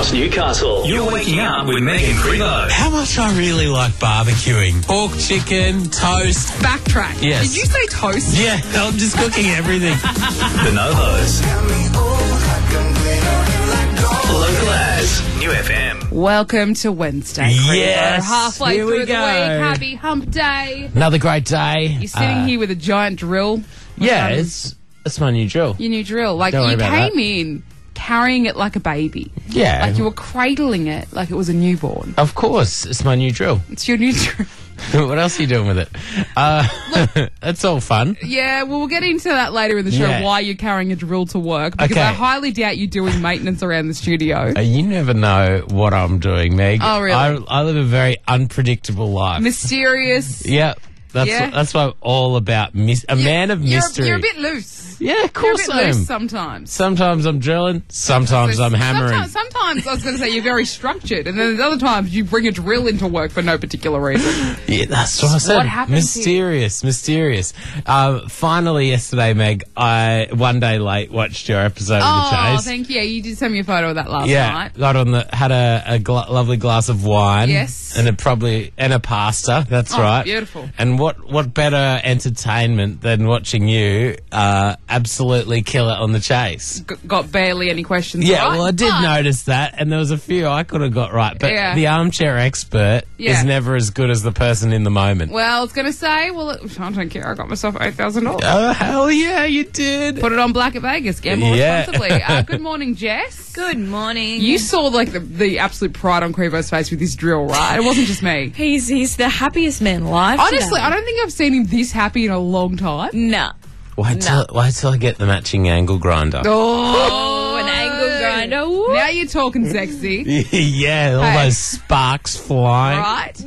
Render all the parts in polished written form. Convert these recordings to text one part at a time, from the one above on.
across Newcastle. You're waking up with Meg and Prevo. How much I really like barbecuing. Pork, chicken, toast. Backtrack. Yes. Did you say toast? Yeah, I'm just cooking everything. The Novos. Local as New FM. Welcome to Wednesday. Yes. Prevo. Halfway Here we through the go. week. Happy hump day. Another great day. You're sitting here with a giant drill. Yeah, it's my new drill. Your new drill. Like, Don't worry you about came in carrying it like a baby. Yeah. Like you were cradling it like it was a newborn. Of course, it's my new drill. It's your new drill. What else are you doing with it? That's all fun. Yeah, well, we'll get into that later in the show, Yeah. why you're carrying a drill to work. Because Okay. I highly doubt you doing maintenance around the studio. You never know what I'm doing, Meg. Oh, really? I live a very unpredictable life. Mysterious. Yeah. Yeah. That's what I'm all about. Man of mystery. You're a bit loose. Yeah, of course You're a I bit am. loose sometimes. Sometimes I'm drilling, sometimes I'm hammering. Sometimes I was going to say you're very structured, and then there's other times you bring a drill into work for no particular reason. Yeah, that's what I said. What happened Mysterious. Finally, yesterday, Meg, I one day late watched your episode of The Oh, Chase. thank you. You did send me a photo of that last Yeah, night. got on had a lovely glass of wine. Yes. and a pasta. That's Oh, right. beautiful. And what better entertainment than watching you absolutely kill it on The Chase? Got barely any questions Yeah, right. well, I did but- notice that, and there was a few I could have got right, but Yeah. the armchair expert Yeah. is never as good as the person in the moment. Well, I was going to say, I don't care. I got myself $8,000. Oh, hell yeah, you did. Put it on Black at Vegas. Gamble Yeah. responsibly. Good morning, Jess. Good morning. You saw like the absolute pride on Crevo's face with this drill, right? It wasn't just me. He's the happiest man alive. Honestly, today. I don't think I've seen him this happy in a long time. Nah. Wait till I get the matching angle grinder. Oh, an angle grinder. Woo. Now you're talking sexy. Yeah, all Hey. those sparks flying.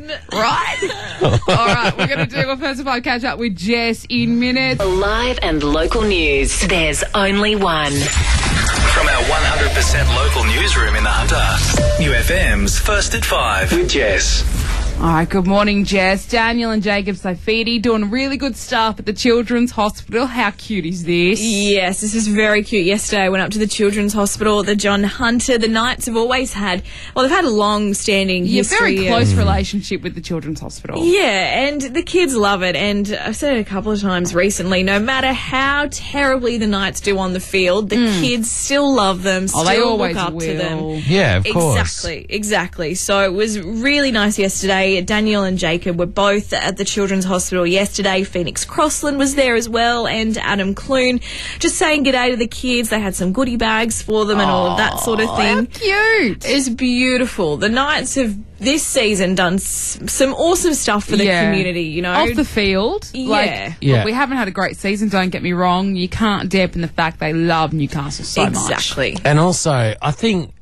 Right. All right, we're going to do a first of all catch up with Jess in minutes. Live and local news. There's only one. From our 100% local newsroom in the Hunter. New FM's First at 5 with Jess. All right, good morning, Jess. Daniel and Jacob Saifidi doing really good stuff at the Children's Hospital. How cute is this? Yes, this is very cute. Yesterday I went up to the Children's Hospital, the John Hunter. The Knights have always had, they've had a long-standing history. Very close relationship with the Children's Hospital. Yeah, and the kids love it. And I've said it a couple of times recently, no matter how terribly the Knights do on the field, the kids still love them, still They always look up will. to them. Yeah, of course. Exactly. So it was really nice yesterday. Daniel and Jacob were both at the Children's Hospital yesterday. Phoenix Crossland was there as well, and Adam Clune, just saying g'day to the kids. They had some goodie bags for them and all of that sort of How thing. cute. It's beautiful. The Knights have this season done some awesome stuff for the community, you know. Off the field. Yeah. Yeah. Look, we haven't had a great season, don't get me wrong. You can't dampen the fact they love Newcastle so much. Exactly. And also, I think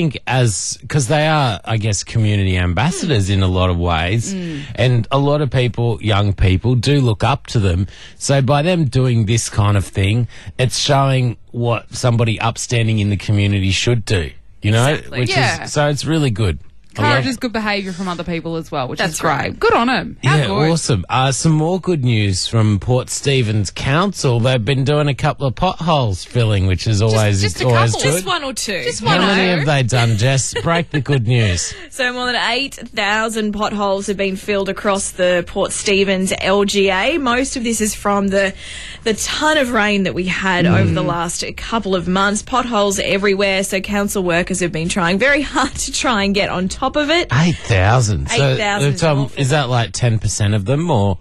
because they are, I guess, community ambassadors in a lot of ways, and a lot of people, young people, do look up to them. So by them doing this kind of thing, it's showing what somebody upstanding in the community should do. You know, Exactly. Yeah. It's really good. Encourages good behaviour from other people as well, which is That's great. right. Good on them. How Yeah, good. awesome. Some more good news from Port Stephens Council. They've been doing a couple of potholes filling, which is always just a always couple. good. Just one or two. Just How one. many have they done, Jess? Break the good news. So more than 8,000 potholes have been filled across the Port Stephens LGA. Most of this is from the ton of rain that we had over the last couple of months. Potholes everywhere, so council workers have been trying very hard to try and get on top of it. 8,000. 8,000 is an awful is that like 10% of them, or?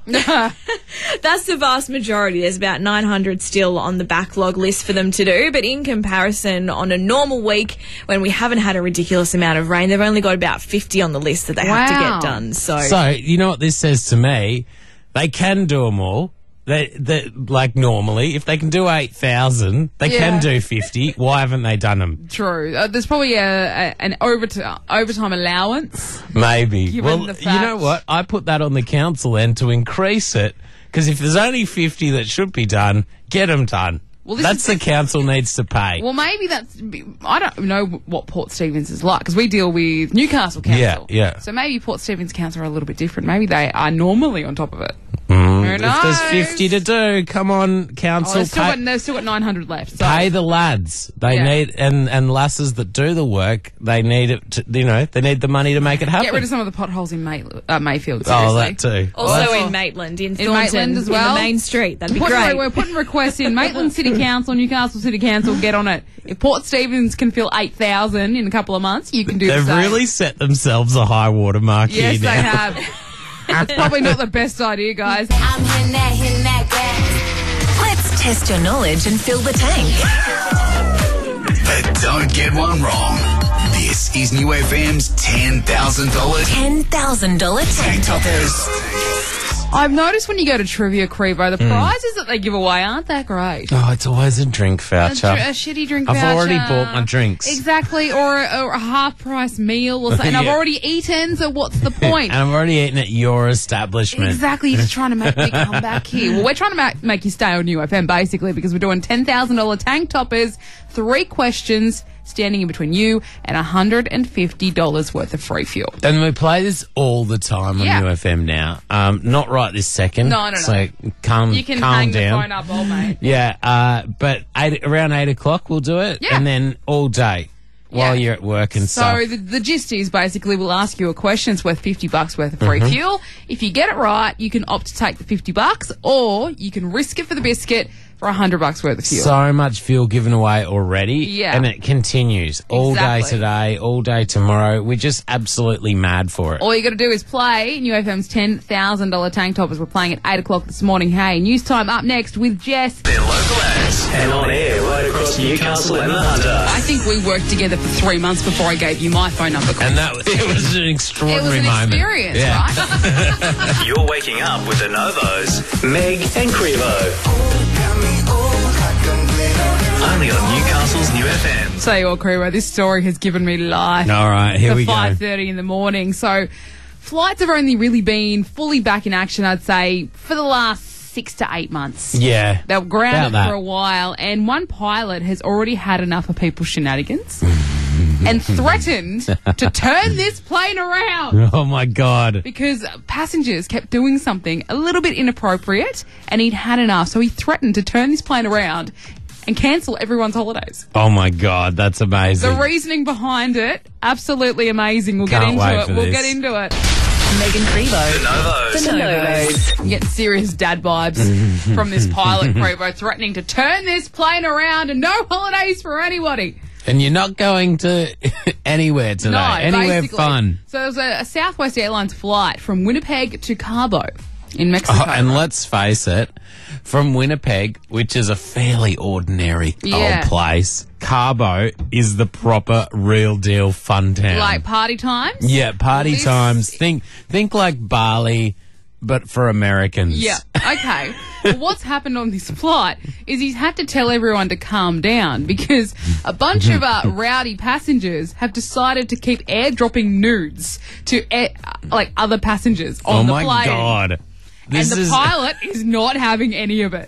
That's the vast majority. There's about 900 still on the backlog list for them to do, but in comparison, on a normal week when we haven't had a ridiculous amount of rain, they've only got about 50 on the list that they have to Wow. get done. So You know what this says to me? They can do them all. They like normally, if they can do 8,000, they Yeah. can do 50. Why haven't they done them? True. There's probably an overtime allowance. Maybe. Given Well, the you know fact- what? I put that on the council end to increase it, because if there's only 50 that should be done, get them done. Well, this That's is- the council needs to pay. Well, maybe I don't know what Port Stephens is like, because we deal with Newcastle Council. Yeah. So maybe Port Stephens Council are a little bit different. Maybe they are normally on top of it. Mm, If there's 50 to do, come on, Oh, council. they've still got 900 left. So. Pay the lads. They Yeah. need and lasses that do the work. They need it. They need the money to make it happen. Get rid of some of the potholes in Mayfield. Oh, Seriously. that too. Also in Maitland, in Thornton, Maitland as well? in the main street. That'd be We're great. putting requests in. Maitland City Council, Newcastle City Council, get on it. If Port Stephens can fill 8,000 in a couple of months, you can do the They've same. really set themselves a high water mark Yes, here they now. have. It's probably not the best idea, guys. I'm hitting that gas. Let's test your knowledge and fill the tank. But don't get one wrong. This is New FM's $10,000 $10,000 tank toppers. I've noticed when you go to Trivia Crevo, the prizes that they give away aren't that great. Oh, it's always a drink voucher. A shitty drink I've voucher. already bought my drinks. Exactly, or a half-price meal or something. And I've Yeah. already eaten, so what's the point? And I've already eaten at your establishment. Exactly, you're just trying to make me come back here. Well, we're trying to make you stay on UFM, basically, because we're doing $10,000 tank toppers, 3 questions, standing in between you and $150 worth of free fuel. And we play this all the time on Yeah. UFM now. Not right this second. No. So calm You can down. hang the phone up, old mate. Yeah, but around 8 o'clock we'll do it. Yeah. And then all day while Yeah. you're at work and stuff. So the gist is basically we'll ask you a question. It's worth $50 worth of free Mm-hmm. fuel. If you get it right, you can opt to take the $50, or you can risk it for the biscuit for $100 worth of fuel. So much fuel given away already. Yeah. And it continues all day Exactly. today, all day tomorrow. We're just absolutely mad for it. All you got to do is play New FM's $10,000 tank toppers. We're playing at 8 o'clock this morning. Hey, news time up next with Jess. Their local ads. And on air right across Newcastle and the Hunter. I think we worked together for 3 months before I gave you my phone number. And it was an It extraordinary was an moment. experience, Yeah. right? You're waking up with the Novos, Meg and Crevo. Only on Newcastle's New FM. Tell you what, Crevo, this story has given me life. All right, here For we go. 5:30 in the morning. So flights have only really been fully back in action, I'd say, for the last 6 to 8 months. Yeah. They were grounded About that. for a while, and one pilot has already had enough of people's shenanigans and threatened to turn this plane around Oh, my God. because passengers kept doing something a little bit inappropriate, and he'd had enough. So he threatened to turn this plane around and cancel everyone's holidays. Oh, my God. That's amazing. The reasoning behind it, absolutely amazing. We'll Can't get into wait it. for We'll this. get into it. Megan Crevo. The Novos. The Novos. You get serious dad vibes from this pilot, Crevo, threatening to turn this plane around and no holidays for anybody. And you're not going to anywhere today. No, Anywhere basically. fun. So there was a Southwest Airlines flight from Winnipeg to Cabo in Mexico. Oh, and let's face it, from Winnipeg, which is a fairly ordinary Yeah. old place, Cabo is the proper, real deal fun town. Like party times? yeah, party This- times. Think like Bali, but for Americans. Yeah, okay. Well, what's happened on this flight is he's had to tell everyone to calm down because a bunch of rowdy passengers have decided to keep airdropping nudes to other passengers on Oh the my plane. God. And This the is pilot is not having any of it.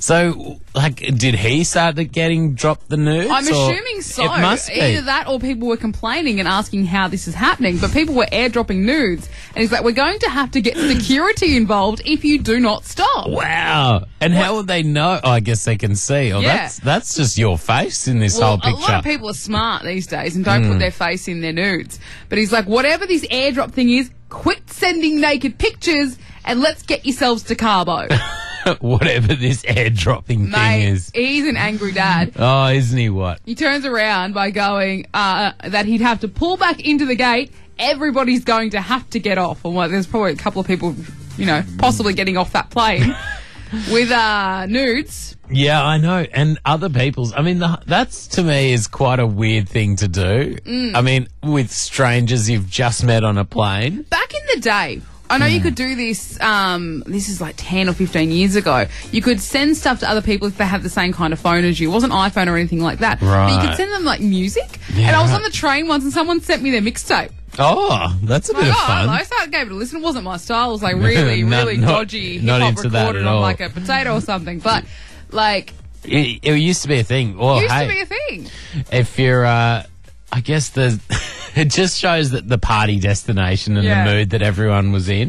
so. Like, did he start getting dropped the nudes? I'm or- assuming so. It must be. Either that or people were complaining and asking how this is happening. But people were airdropping nudes. And he's like, we're going to have to get security involved if you do not stop. Wow. And how would they know? Oh, I guess they can see. Oh, Yeah. that's just your face in this whole A picture. lot of people are smart these days and don't put their face in their nudes. But he's like, whatever this airdrop thing is, quit sending naked pictures and let's get yourselves to Cabo. Whatever this airdropping thing Mate, is. he's an angry dad. Oh, isn't he what? He turns around by going that he'd have to pull back into the gate. Everybody's going to have to get off. And there's probably a couple of people, possibly getting off that plane with nudes. Yeah, I know. And other people's. I mean, that's to me is quite a weird thing to do. I mean, with strangers you've just met on a plane. Back in the day, I know you could do this, this is like 10 or 15 years ago. You could send stuff to other people if they have the same kind of phone as you. It wasn't iPhone or anything like that. But you Right. could send them like music. Yeah, and I was right. on the train once and someone sent me their mixtape. Oh, that's a bit Like, of oh, fun. hello. So I gave it a listen. It wasn't my style. It was like really, Not- really not- dodgy not hip-hop into that recorded at on all. like a potato or something. But like, It used to be a thing. Well, it used hey, to be a thing. if you're, I guess it just shows that the party destination and Yeah. the mood that everyone was in.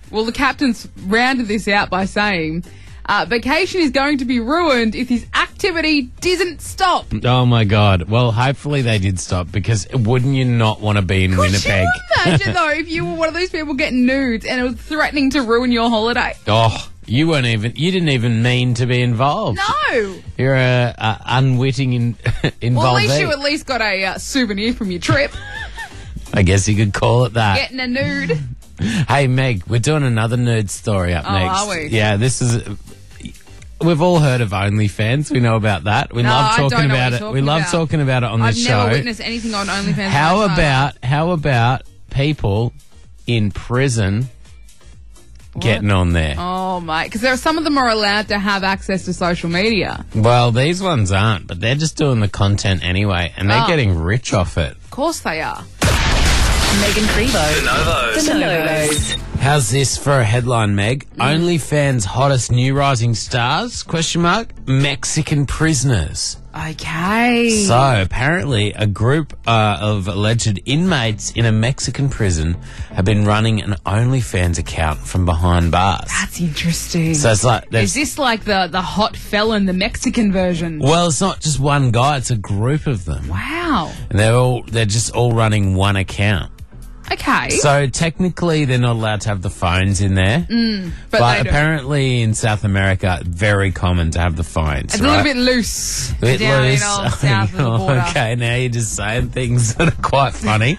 Well, the captain's rounded this out by saying, vacation is going to be ruined if this activity doesn't stop. Oh, my God. Well, hopefully they did stop, because wouldn't you not want to be in Winnipeg? Could you imagine, though, if you were one of those people getting nudes and it was threatening to ruin your holiday? Oh, you didn't even mean to be involved. No. You're a unwitting involvee. Well, at least you at least got a souvenir from your trip. I guess you could call it that. Getting a nude. Hey, Meg, we're doing another nude story up next. Are we? Yeah, this is... We've all heard of OnlyFans. We know about that. We love talking about it. We love talking about it on this show. I've never witnessed anything on OnlyFans. How about people in prison getting on there? Oh, mate. Because some of them are allowed to have access to social media. Well, these ones aren't, but they're just doing the content anyway, and they're getting rich off it. Of course they are. Megan Crevo. The Novos. How's this for a headline, Meg? OnlyFans hottest new rising stars? ? Mexican prisoners. Okay. So, apparently, a group of alleged inmates in a Mexican prison have been running an OnlyFans account from behind bars. That's interesting. So it's like... Is this like the hot felon, the Mexican version? Well, it's not just one guy, it's a group of them. Wow. And they're just all running one account. Okay. So technically they're not allowed to have the phones in there. But apparently in South America, very common to have the phones. It's a little bit loose. Bit down loose. in old south of the border. Okay, now you're just saying things that are quite funny.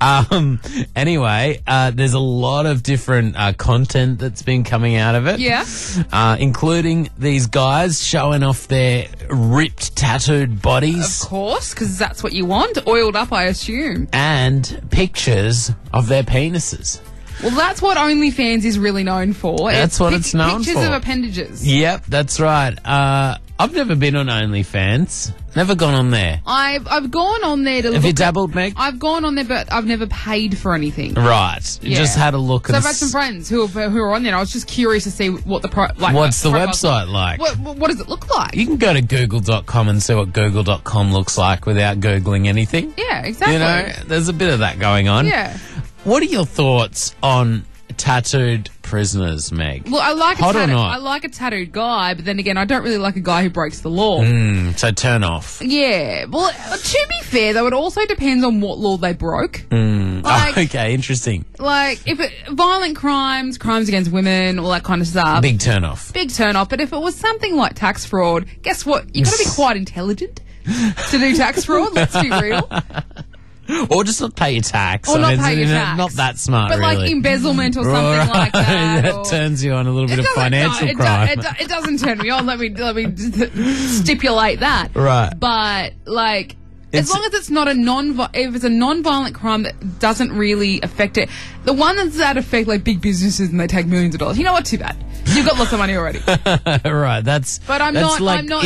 Anyway, there's a lot of different content that's been coming out of it. Yeah. Including these guys showing off their ripped, tattooed bodies. Of course, because that's what you want. Oiled up, I assume. And pictures of their penises. Well, that's what OnlyFans is really known for. That's what it's known pictures for. of appendages. Yep, that's right. I've never been on OnlyFans. Never gone on there. I've gone on there to look. Have you dabbled, Meg? I've gone on there, but I've never paid for anything. Right. You just had a look So at I've had some friends who are on there. And I was just curious to see what what's the website like? What does it look like? You can go to google.com and see what google.com looks like without Googling anything. Yeah, exactly. You know, there's a bit of that going on. Yeah. What are your thoughts on tattooed prisoners, Meg? Well, I like Hot or not? I like a tattooed guy, but then again, I don't really like a guy who breaks the law. So turn off. Yeah. Well, to be fair, though, it also depends on what law they broke. Like, Okay, interesting. Like, violent crimes against women, all that kind of stuff. Big turn off. Big turn off. But if it was something like tax fraud, guess what? You got to be quite intelligent to do tax fraud. Let's be real. Or just not pay your tax. Or not pay your tax. Not that smart, But really. like embezzlement or something like that. That turns you on a little bit of financial crime. It doesn't turn me on. Let me stipulate that. Right. But like, as long as it's not if it's a non-violent crime that doesn't really affect it, the one that affect like big businesses and they take millions of dollars. You know what? Too bad. You've got lots of money already. Right. But I'm not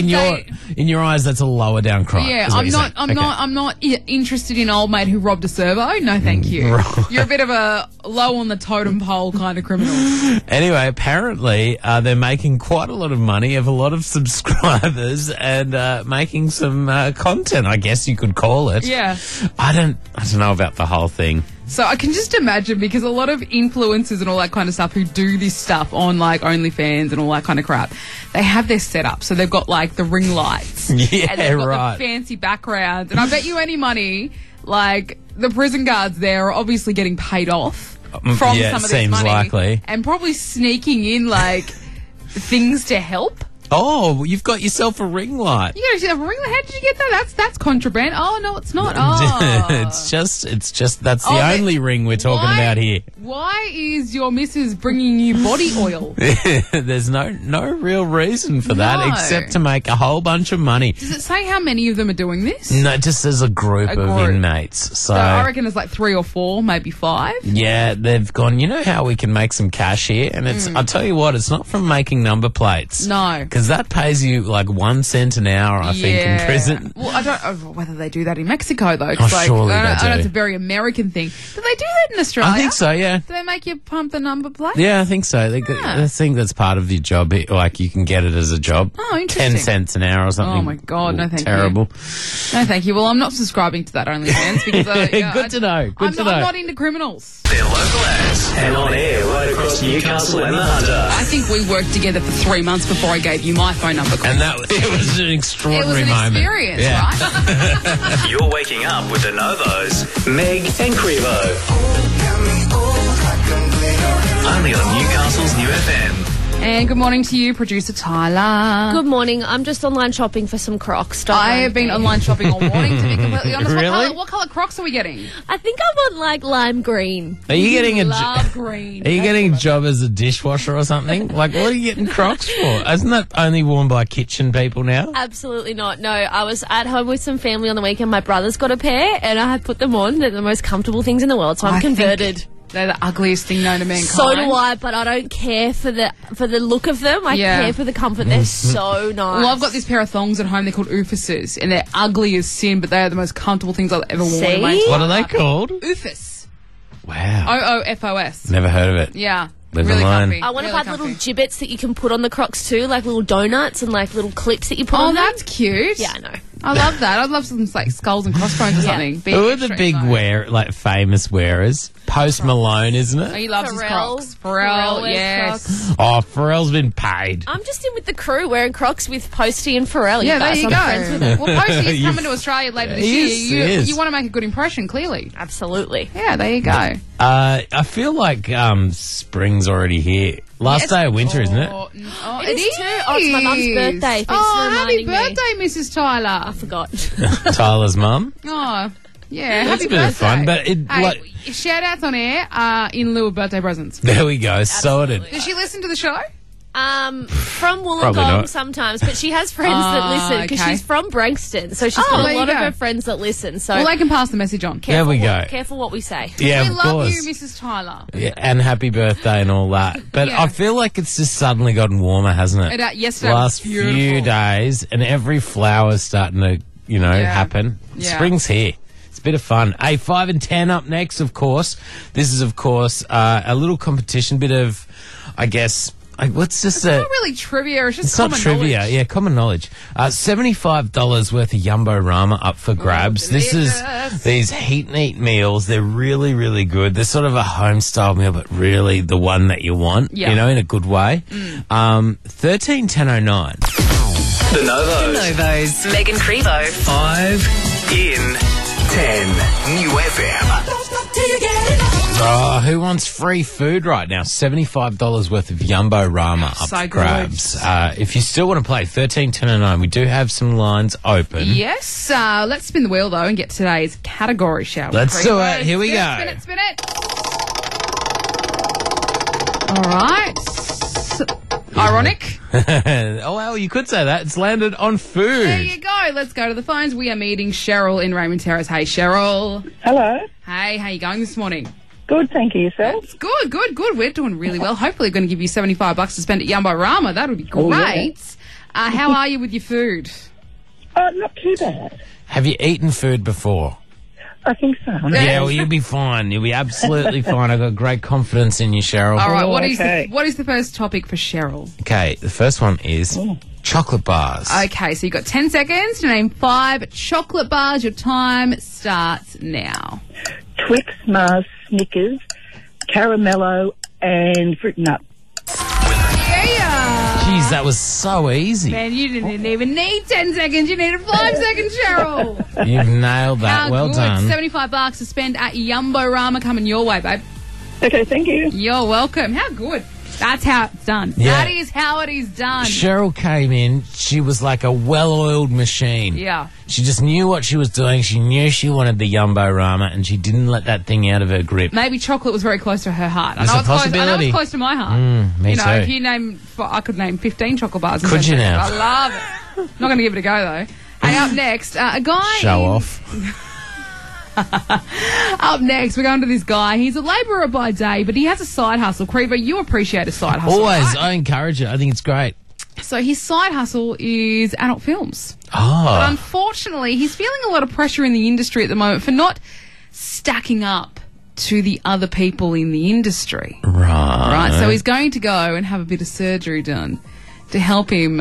in your eyes. That's a lower down crime. Yeah, I'm not interested in old mate who robbed a servo. No, thank you. Right. You're a bit of a low on the totem pole kind of criminal. Anyway, apparently they're making quite a lot of money, have a lot of subscribers, and making some content, I guess you could call it. Yeah. I don't know about the whole thing. So I can just imagine, because a lot of influencers and all that kind of stuff who do this stuff on like OnlyFans and all that kind of crap, they have their setup. So they've got like the ring lights. Yeah, and they've got right. the fancy backgrounds. And I bet you any money, like the prison guards there are obviously getting paid off from some of this seems money. likely. And probably sneaking in like things to help. Oh, you've got yourself a ring light. You got yourself a ring light? How did you get that? That's contraband. Oh, no, it's not. Oh. it's just that's the only ring we're talking about here. Why is your missus bringing you body oil? There's no real reason for that except to make a whole bunch of money. Does it say how many of them are doing this? No, just as a group of inmates. So I reckon there's like 3 or 4, maybe 5. Yeah, they've gone, you know how we can make some cash here? And it's, I'll tell you what, it's not from making number plates. No. Because that pays you like 1 cent an hour, I think, in prison. Well, I don't know whether they do that in Mexico, though. 'Cause, surely they I know do. it's a very American thing. Do they do that in Australia? I think so, yeah. Do they make you pump the number plate? Yeah, I think so. I think that's part of your job. Like, you can get it as a job. Oh, interesting. 10 cents an hour or something. Oh, my God. No, thank you. Terrible. No, thank you. Well, I'm not subscribing to that OnlyFans because Good to know. Good to know. I'm not into criminals. Their local ads and on air right across Newcastle and the Hunter. I think we worked together for 3 months before I gave you my phone number. And it was an It extraordinary was an moment. experience, Yeah. right? You're waking up with the Novos, Meg and Crevo. Only on Newcastle's New FM. And good morning to you, producer Tyler. Good morning. I'm just online shopping for some Crocs. Don't I mind have been me. online shopping all morning, to be completely honest. Really? What colour Crocs are we getting? I think I want like lime green. Are you getting a Love green. Are you getting a job as a dishwasher or something? Like, what are you getting Crocs for? Isn't that only worn by kitchen people now? Absolutely not. No, I was at home with some family on the weekend. My brother's got a pair, and I put them on. They're the most comfortable things in the world, so I'm I think converted. They're the ugliest thing known to mankind. So do I, but I don't care for the look of them. I Yeah. care for the comfort. They're so nice. Well, I've got this pair of thongs at home. They're called Oofuses, and they're ugly as sin, but they are the most comfortable things I've ever worn. in my See? entire What are they life. called? Oofus. Wow. OOFOS. Never heard of it. Yeah. Live really and learn. comfy. I want to really buy little comfy. gibbets that you can put on the Crocs too, like little donuts and like little clips that you put Oh, on them. that's cute. Yeah, I know. I love that. I'd love some like skulls and crossbones or something. Big, Who are the extreme, big though. famous wearers? Post Malone, isn't Oh, it? he loves his Pharrell. Crocs. Pharrell Pharrell, wears yes. Oh, Pharrell's been paid. I'm just in with the crew wearing Crocs with Posty and Pharrell. Yeah, there guys. you I'm friends with go. them. Well, Posty is You- coming to Australia later this He year. is. You want to make a good impression, clearly. Absolutely. Yeah, there you go. I feel like spring's already here. Last Yes. day of winter, isn't it? Oh, It is too. Oh, it's my mum's birthday. Thanks Oh, for happy reminding me. birthday, Mrs. Tyler. I forgot. Tyler's mum. Oh, yeah, That's happy a bit of birthday. fun, but it, Hey, like- shout outs on air in lieu of birthday presents. There we go. Sorted. Does she listen to the show? From Probably Wollongong not. sometimes, but she has friends that listen because okay. she's from Branxton, so she's Oh, got there a you lot of go. her friends that listen. So Well, they can pass the message on. There we go. Careful what we say. Yeah, We of love course. you, Mrs. Tyler. Yeah, and happy birthday and all that. But Yeah. I feel like it's just suddenly gotten warmer, hasn't it? Yesterday was Last beautiful. few days, and every flower's starting to, happen. Yeah. Spring's here. It's a bit of fun. Hey, 5 and 10 up next, of course. This is, of course, a little competition, bit of, I guess, what's just It's not really trivia. It's just It's not common trivia, knowledge. yeah, common knowledge. $75 worth of Yumbo Rama up for grabs. This is delicious. these heat and eat meals. They're really, really good. They're sort of a home style meal, but really the one that you want, Yeah. in a good way. 13-10-09. The Novos, Novos. Megan Crevo. 5 in 10. New FM. Oh, who wants free food right now? $75 worth of Yumbo Rama up So for good. grabs. If you still want to play, 13-10-09, we do have some lines open. Yes. Let's spin the wheel, though, and get today's category, shall we? Let's do it. Here we Spin go. it, spin it. All right. Ironic. Oh, well, you could say that. It's landed on food. There you go. Let's go to the phones. We are meeting Cheryl in Raymond Terrace. Hey, Cheryl. Hello. Hey, how you going this morning? Good, thank you. Yourself? It's good, good, good. We're doing really well. Hopefully, going to give you $75 to spend at Yumbo Rama. That would be Oh, yeah. great. How are you with your food? Not too bad. Have you eaten food before? I think so. Yeah, well, you'll be fine. You'll be absolutely fine. I've got great confidence in you, Cheryl. All right. Oh, What is okay. what is the first topic for Cheryl? Okay, the first one is chocolate bars. Okay, so you've got 10 seconds to name 5 chocolate bars. Your time starts now. Twix, Mars, Snickers, Caramello, and Fruit Nut. Yeah. Jeez, that was so easy. Man, you didn't even need 10 seconds. You needed 5 seconds, Cheryl. You've nailed that. How Well good. done. $75 to spend at Yumbo Rama coming your way, babe. Okay, thank you. You're welcome. How good. That's how it's done. Yeah. That is how it is done. Cheryl came in. She was like a well-oiled machine. Yeah. She just knew what she was doing. She knew she wanted the Yumbo Rama, and she didn't let that thing out of her grip. Maybe chocolate was very close to her heart. It's a Close, I know possibility. it's close to my heart. me you know, too. if you name, I could name 15 chocolate bars. in Could 10 you seconds. now? I love it. Not going to give it a go though. Hey, up next, a guy. Show in- off. Up next, we're going to this guy. He's a labourer by day, but he has a side hustle. Creeper, you appreciate a side hustle. Always. right? I encourage it. I think it's great. So his side hustle is adult films. But Oh. unfortunately, he's feeling a lot of pressure in the industry at the moment for not stacking up to the other people in the industry. Right. Right, so he's going to go and have a bit of surgery done to help him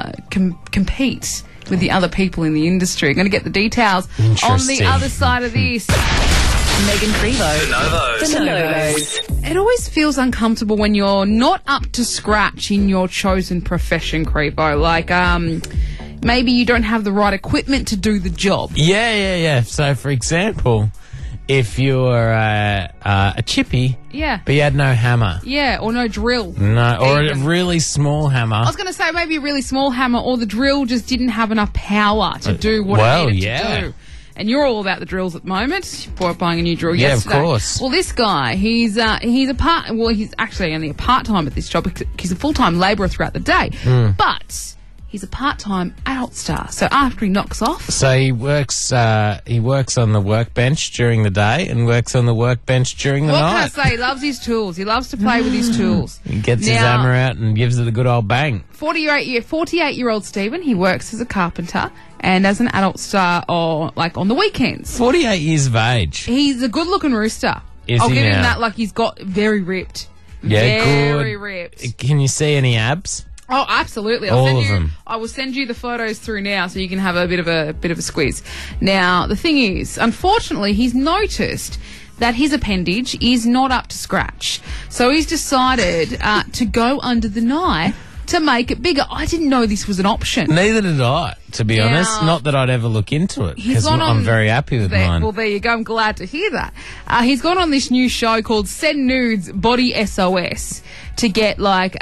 compete with the other people in the industry. I'm going to get the details on the Interesting. other side of this. Megan Crevo. The Novos. The Novos. It always feels uncomfortable when you're not up to scratch in your chosen profession, Crevo. Like, maybe you don't have the right equipment to do the job. Yeah. So, for example, if you're a chippy, Yeah. but you had no hammer, Yeah, or no drill. no, or a Even. really small hammer. I was going to say maybe a really small hammer, or the drill just didn't have enough power to do what well, it needed yeah. to do. And you're all about the drills at the moment. You're buying a new drill Yeah, of yesterday. course. Well, this guy, he's he's actually only a part-time at this job because he's a full-time labourer throughout the day. Hmm. But he's a part-time adult star. So after he knocks off, So he works on the workbench during the day and works on the workbench during the what night. can I say? He loves his tools. He loves to play with his tools. He gets his Now, hammer out and gives it a good old bang. 48-year-old Stephen, he works as a carpenter and as an adult star on the weekends. 48 years of age. He's a good-looking rooster. Is I'll he give him now? that. Like, he's got very ripped. Yeah, very good. ripped. Can you see any abs? Oh, absolutely. All send of you, them. I will send you the photos through now, so you can have a bit of a squeeze. Now, the thing is, unfortunately, he's noticed that his appendage is not up to scratch. So he's decided to go under the knife to make it bigger. I didn't know this was an option. Neither did I, to be Now- honest. Not that I'd ever look into it, He's because gone I'm on very happy with there, mine. Well, there you go. I'm glad to hear that. He's gone on this new show called Send Nudes Body SOS to get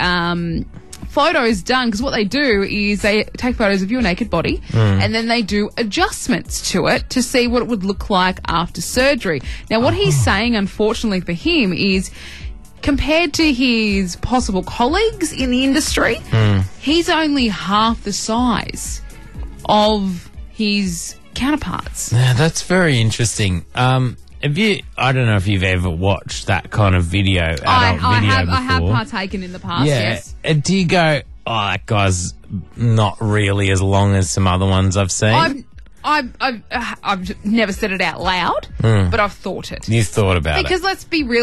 photos done, because what they do is they take photos of your naked body and then they do adjustments to it to see what it would look like after surgery. Now, what he's saying, unfortunately for him, is compared to his possible colleagues in the industry, he's only half the size of his counterparts. Yeah, that's very interesting. I don't know if you've ever watched that kind of video, adult I video before. have partaken in the past, Yeah. yes. Do you go, oh, that guy's not really as long as some other ones I've seen? I've never said it out loud, but I've thought it. You thought about Because it. let's be real,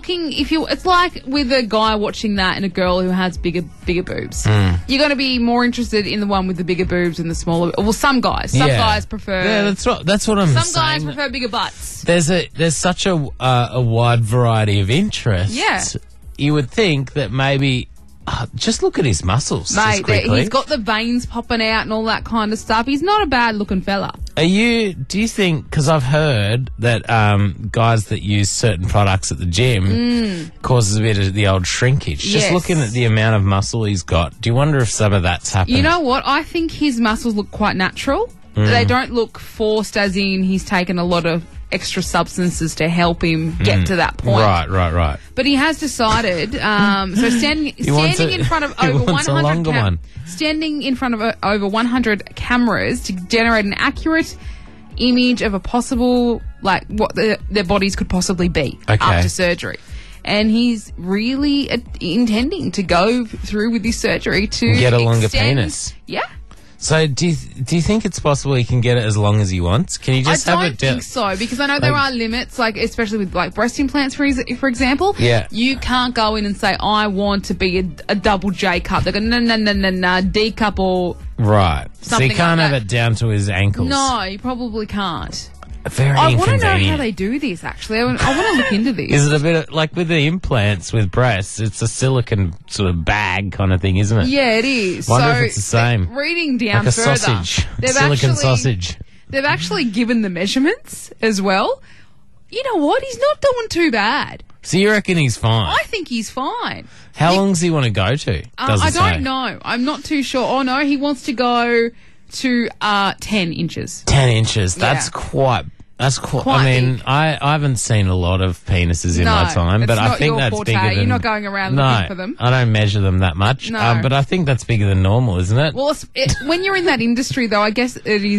it's like with a guy watching that and a girl who has bigger boobs. You're going to be more interested in the one with the bigger boobs and the smaller. Well, some guys prefer. Yeah, that's what I'm some saying. guys prefer bigger butts. There's such a wide variety of interests. Yeah. You would think that maybe just look at his muscles. just Mate, quickly. he's got the veins popping out and all that kind of stuff. He's not a bad looking fella. Do you think, because I've heard that guys that use certain products at the gym causes a bit of the old shrinkage. Just Yes. looking at the amount of muscle he's got, do you wonder if some of that's happening? You know what? I think his muscles look quite natural. They don't look forced, as in he's taken a lot of extra substances to help him get to that point. Right. But he has decided, so standing wants in front of he over wants a 100 longer one. standing in front of over 100 cameras to generate an accurate image of a possible, like, what their bodies could possibly be Okay. after surgery. And he's really intending to go through with this surgery to Get a longer extend- penis. Yeah. So do you think it's possible he can get it as long as he wants? Can you just I have don't it down? think so, because I know there are limits, like especially with like breast implants, for example. Yeah. You can't go in and say, I want to be a double J cup. They go, no, D cup or... Right. So Something he can't like have that. it down to his ankles. No, you probably can't. Very I want to know inconvenient. how they do this, actually. I want to look into this. Is it a bit of, like with the implants with breasts, it's a silicone sort of bag kind of thing, isn't it? Yeah, it is. Wonder so if it's the same. Reading down Like a further, sausage. they've Silicone actually, sausage. They've actually given the measurements as well. You know what? He's not doing too bad. So you reckon he's fine? I think he's fine. How long does he want to go to? I Doesn't say. don't know. I'm not too sure. Oh, no, he wants to go to 10 inches. 10 inches. That's Yeah. quite. That's quite. Quite I mean, big. I haven't seen a lot of penises in No, my time, it's but I not think your that's forte. bigger than. You're not going around no, looking for them. I don't measure them that much. No. But I think that's bigger than normal, isn't it? Well, when you're in that industry, though, I guess it is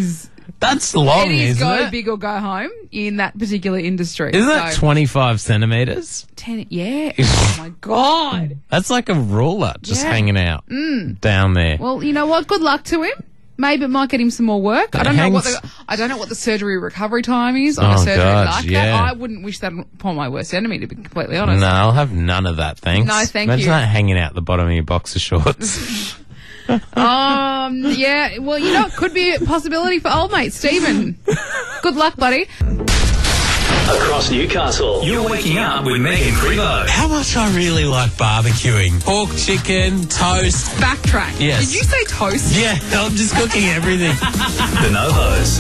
That's long, It is isn't go it? big or go home in that particular industry. Isn't that 25 centimetres? 10? Yeah. Oh my God. That's like a ruler just Yeah. hanging out down there. Well, you know what? Good luck to him. Maybe it might get him some more work. I don't know what the surgery recovery time is on a Oh, surgery God, like yeah. that. I wouldn't wish that upon my worst enemy, to be completely honest. No, I'll have none of that, thanks. No, thank Imagine you. that hanging out the bottom of your boxer shorts. Yeah. Well, you know, it could be a possibility for old mate Stephen. Good luck, buddy. Across Newcastle, you're waking up with Meg and Crevo. How much I really like barbecuing. Pork, chicken, toast. Backtrack. Yes. Did you say toast? Yeah, I'm just cooking everything. The Novos.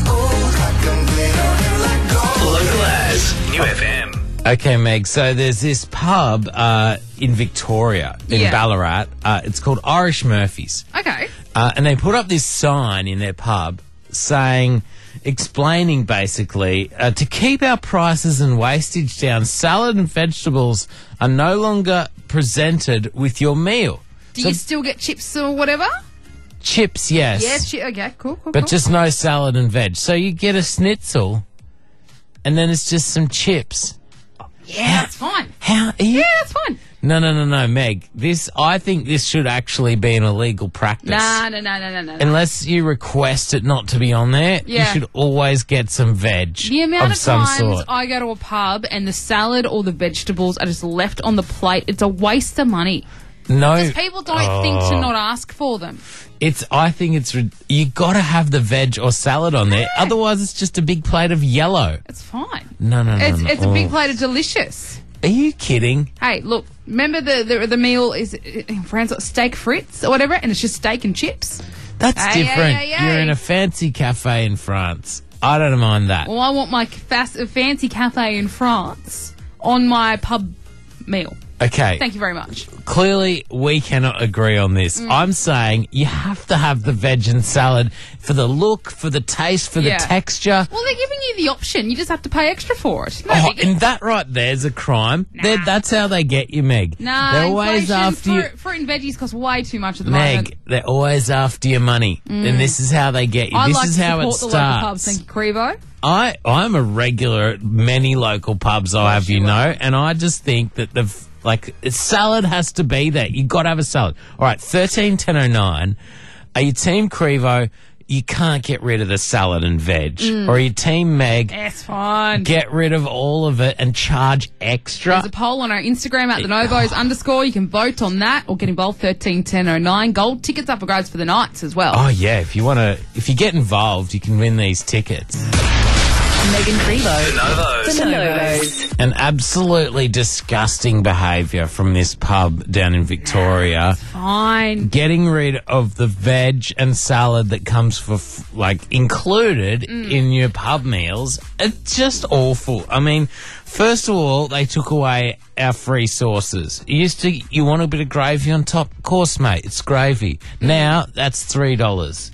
Local as New FM. Okay, Meg, so there's this pub in Victoria, in Yeah. Ballarat. It's called Irish Murphy's. Okay. And they put up this sign in their pub explaining basically, to keep our prices and wastage down, salad and vegetables are no longer presented with your meal. Do So you still get chips or whatever? chips, yes. Yeah. Okay. Cool. But just no salad and veg. So you get a schnitzel, and then it's just some chips. Yeah, that's fine. How are you? Yeah, that's fine. No, Meg. I think this should actually be an illegal practice. No. Unless you request it not to be on there, Yeah. you should always get some veg The amount of some times sort. I go to a pub and the salad or the vegetables are just left on the plate, it's a waste of money. No, Because people don't think to not ask for them. I think you got to have the veg or salad on there. Yeah. Otherwise, it's just a big plate of yellow. It's fine. No. It's a big Oh. plate of delicious. Are you kidding? Hey, look, remember the meal is in France steak frites or whatever, and it's just steak and chips. That's Hey, different. hey, hey, You're hey. in a fancy cafe in France. I don't mind that. Well, I want my fancy cafe in France on my pub meal. Okay. Thank you very much. Clearly, we cannot agree on this. Mm. I'm saying you have to have the veg and salad for the look, for the taste, for Yeah. the texture. Well, they're giving you the option. You just have to pay extra for it. No Oh, biggie. and that right there's a crime. That's how they get you, Meg. Nah, they're always inflation, after you. fruit and veggies cost way too much at the moment. Meg, they're always after your money. And this is how they get you. I this like is to how it support the local pubs. starts. Thank you, Crevo. I'm a regular at many local pubs, I have you know, and I just think that salad has to be there. You got to have a salad. All right, 131009. Are you Team Crevo? You can't get rid of the salad and veg. Or are you Team Meg? It's fine. Get rid of all of it and charge extra. There's a poll on our Instagram at the Novos _ You can vote on that or get involved 131009. Gold tickets up for grabs for the Knights as well. Oh yeah, if you get involved, you can win these tickets. Megan Crevo. The Novos. The Novos. An absolutely disgusting behaviour from this pub down in Victoria. Fine. Getting rid of the veg and salad that comes for included in your pub meals. It's just awful. I mean, first of all, they took away our free sauces. You want a bit of gravy on top? Of course, mate, it's gravy. Now that's $3.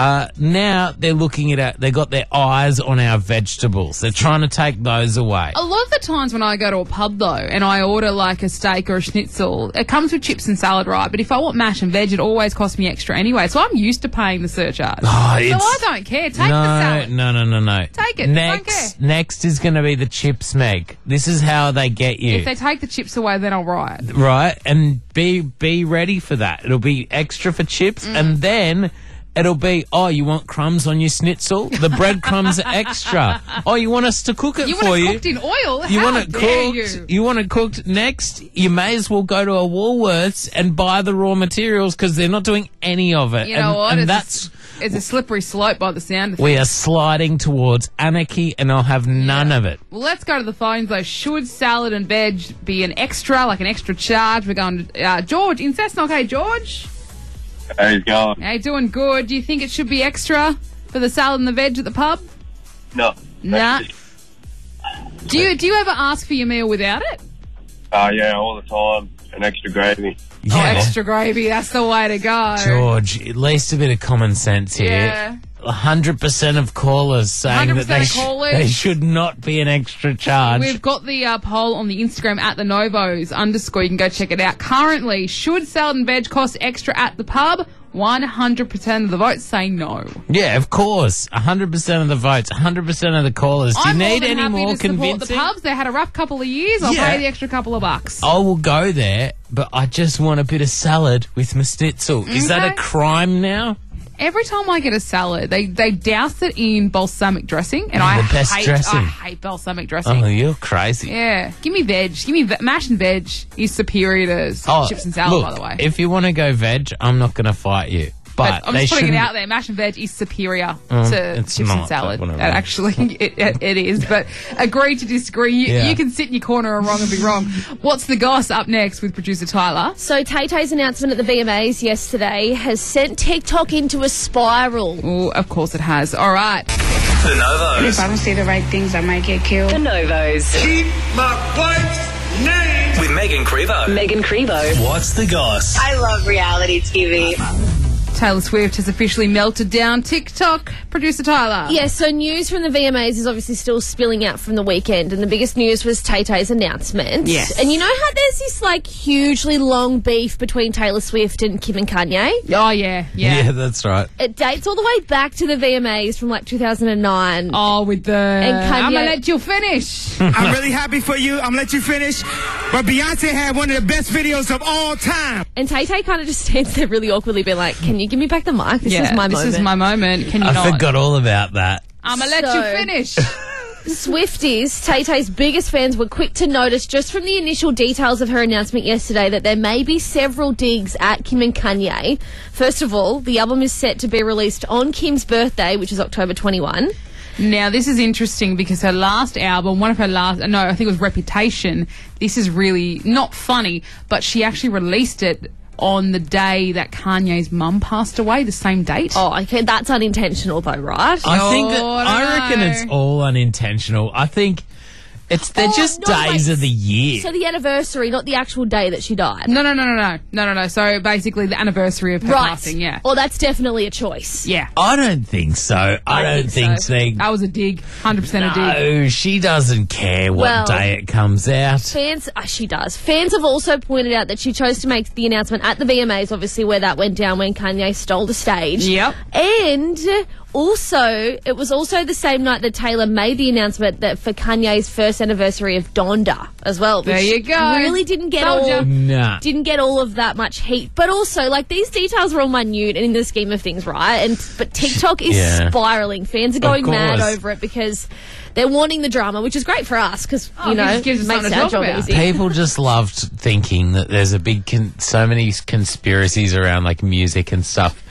Now they're looking at they got their eyes on our vegetables. They're trying to take those away. A lot of the times when I go to a pub, though, and I order like a steak or a schnitzel, it comes with chips and salad, right? But if I want mash and veg, it always costs me extra anyway. So I'm used to paying the surcharge. Oh, so I don't care. Take the salad. No. Take it. Next is going to be the chips, Meg. This is how they get you. If they take the chips away, then I'll riot. Right? And be ready for that. It'll be extra for chips, and then it'll be, oh, you want crumbs on your schnitzel? The breadcrumbs are extra. Oh, you want us to cook it You for want it you? cooked in oil? You How want it dare cooked? you? Want it cooked next? You may as well go to a Woolworths and buy the raw materials because they're not doing any of it. You know what? And It's that's It's a slippery slope by the sound of we things. are sliding towards anarchy, and I'll have none of it. Well, let's go to the phones, though. Should salad and veg be an extra, like an extra charge? We're going to George in Cessnock. Hey, George. How's it going? Hey, doing good. Do you think it should be extra for the salad and the veg at the pub? No. Nah. Do you ever ask for your meal without it? Yeah, all the time. An extra gravy. Yeah. Oh, extra gravy. That's the way to go. George, at least a bit of common sense here. Yeah. 100% of callers saying that 100% of callers. they should not be an extra charge. We've got the poll on the Instagram at the Novos _ You can go check it out. Currently, should salad and veg cost extra at the pub 100% of the votes say no. Yeah, of course. 100% of the votes, 100% of the callers. Do you I'm more need than any happy more to support convincing? the pubs. They had a rough couple of years. I'll Yeah. pay the extra couple of bucks. I will go there, but I just want a bit of salad with my schnitzel. Is that a Okay. crime now? Every time I get a salad, they douse it in balsamic dressing, and I the best dressing. I hate balsamic dressing. Oh, you're crazy. Yeah, give me veg. Mash and veg is superior to chips and salad, look, by the way. if you want to go veg, I'm not going to fight you. But I'm they just putting it shouldn't- out there. Mash and veg is superior to it's chips not, and salad. but whatever. Actually, it is. But agree to disagree. Yeah. You can sit in your corner and wrong and be wrong. What's the goss up next with producer Tyler? So Tay-Tay's announcement at the VMAs yesterday has sent TikTok into a spiral. Oh, of course it has. All right. The Novos. If I don't say the right things, I might get killed. Keep my wife's name. With Megan Crevo. Megan Crevo. What's the goss? I love reality TV. Taylor Swift has officially melted down TikTok. Producer Tyler. Yeah, so news from the VMAs is obviously still spilling out from the weekend, and the biggest news was Tay-Tay's announcement. Yes. And you know how there's this, like, hugely long beef between Taylor Swift and Kim and Kanye? Oh, yeah. Yeah, that's right. It dates all the way back to the VMAs from, like, 2009. Oh, with the... Kanye- I'm going to let you finish. I'm really happy for you. I'm going to let you finish. But Beyonce had one of the best videos of all time. And Tay-Tay kind of just stands there really awkwardly being like, can you give me back the mic? This is my moment. This is my moment. Can you I not? forgot all about that. I'm going to let So- you finish. Swifties, Tay-Tay's biggest fans, were quick to notice just from the initial details of her announcement yesterday that there may be several digs at Kim and Kanye. First of all, the album is set to be released on Kim's birthday, which is October 21. Now, this is interesting because her last album, I think it was Reputation. This is really not funny, but she actually released it on the day that Kanye's mum passed away, the same date. Oh, okay, that's unintentional though, right? I think that, Oh, I reckon it's all unintentional. I think they're just days of the year. So the anniversary, not the actual day that she died. No. So basically the anniversary of her passing, yeah. Oh, that's definitely a choice. Yeah. I don't think so. I don't think so. That was a dig. 100% a dig. No, she doesn't care what Well, day it comes out. She does. Fans have also pointed out that she chose to make the announcement at the VMAs, obviously where that went down when Kanye stole the stage. Yep. And also, it was also the same night that Taylor made the announcement that for Kanye's first anniversary of Donda as well. There which you go. Really didn't get Told ya. all Nah. didn't get all of that much heat. But also, like, these details are all minute in the scheme of things, right? But TikTok is Yeah. spiraling. Fans are going mad course. over it because they're wanting the drama, which is great for us because, Oh, it gives us makes something to our talk job about. easy. People just loved thinking that there's a big, so many conspiracies around like music and stuff.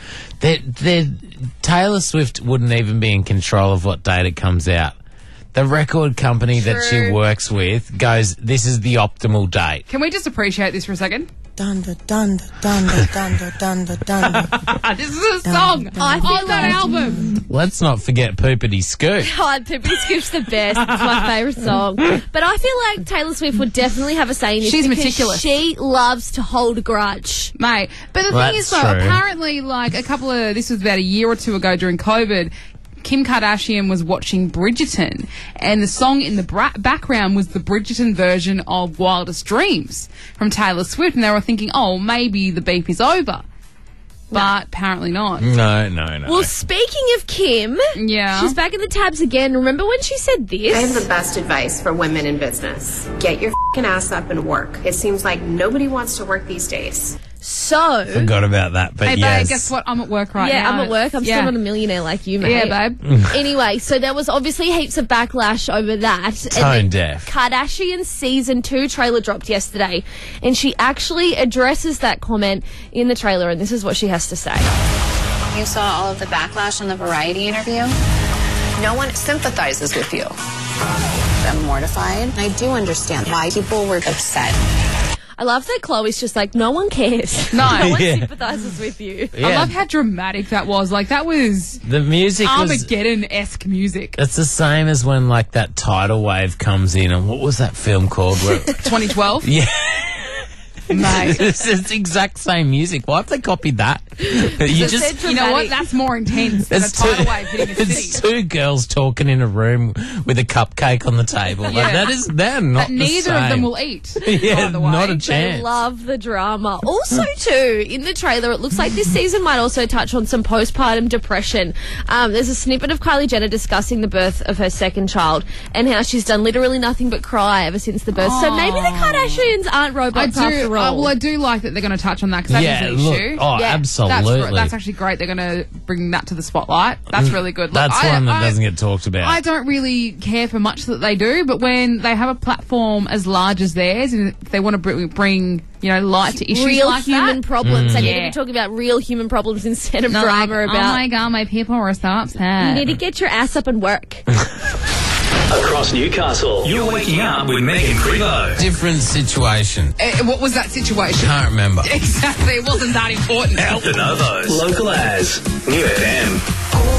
Taylor Swift wouldn't even be in control of what date it comes out. The record company that she True. works with goes, this is the optimal date. Can we just appreciate this for a second? Dunda, dunda, dunda, dunda, dunda, dunda. This is a song on that album. Let's not forget Poopity Scoop. God, Pippi Scoop's the best. It's my favourite song. But I feel like Taylor Swift would definitely have a say in this. She's because meticulous. She loves to hold a grudge. Mate, but the Well, thing is, that's though, true. apparently, like, this was about a year or two ago during COVID, Kim Kardashian was watching Bridgerton, and the song in the background was the Bridgerton version of Wildest Dreams from Taylor Swift, and they were thinking, oh, maybe the beef is over. But apparently not. No. Well, speaking of Kim, Yeah. she's back in the tabs again. Remember when she said this? I have the best advice for women in business. Get your f***ing ass up and work. It seems like nobody wants to work these days. So, Forgot about that, but Hey, yes. babe, guess what? I'm at work right now. yeah, I'm at work. I'm still not a millionaire like you, mate. Yeah, babe. Anyway, so there was obviously heaps of backlash over that. Tone deaf. Kardashian Season 2 trailer dropped yesterday, and she actually addresses that comment in the trailer, and this is what she has to say. You saw all of the backlash on the Variety interview? No one sympathizes with you. I'm mortified. I do understand why people were upset. I love that Chloe's just like, no one cares. No. No one Yeah. sympathizes with you. I love how dramatic that was. Like, that was The music was... Armageddon-esque music. It's the same as when, like, that tidal wave comes in, and what was that film called? Where, 2012? yeah. Mate. It's the exact same music. Why have they copied that? You know what? That's more intense than a tidal wave hitting a city. It's two girls talking in a room with a cupcake on the table. Yeah. Like, they're not But neither of them will eat. Yeah, by the way. not a They chance. love the drama. Also, too, in the trailer, it looks like this season might also touch on some postpartum depression. There's a snippet of Kylie Jenner discussing the birth of her second child and how she's done literally nothing but cry ever since the birth. So maybe the Kardashians aren't robots after all. I do like that they're going to touch on that because that is an issue. Absolutely. That's actually great. They're going to bring that to the spotlight. That's really good. Look, That's one that doesn't get talked about. I don't really care for much that they do, but when they have a platform as large as theirs, and if they want to bring light to issues real like human that, problems. They need to be talking about real human problems instead of drama about. Oh my god, my people were so upset. You need to get your ass up and work. Across Newcastle, you're waking up with Meg and Crevo. Different situation. What was that situation? Can't remember. Exactly, it wasn't that important. De Novos, local as New FM.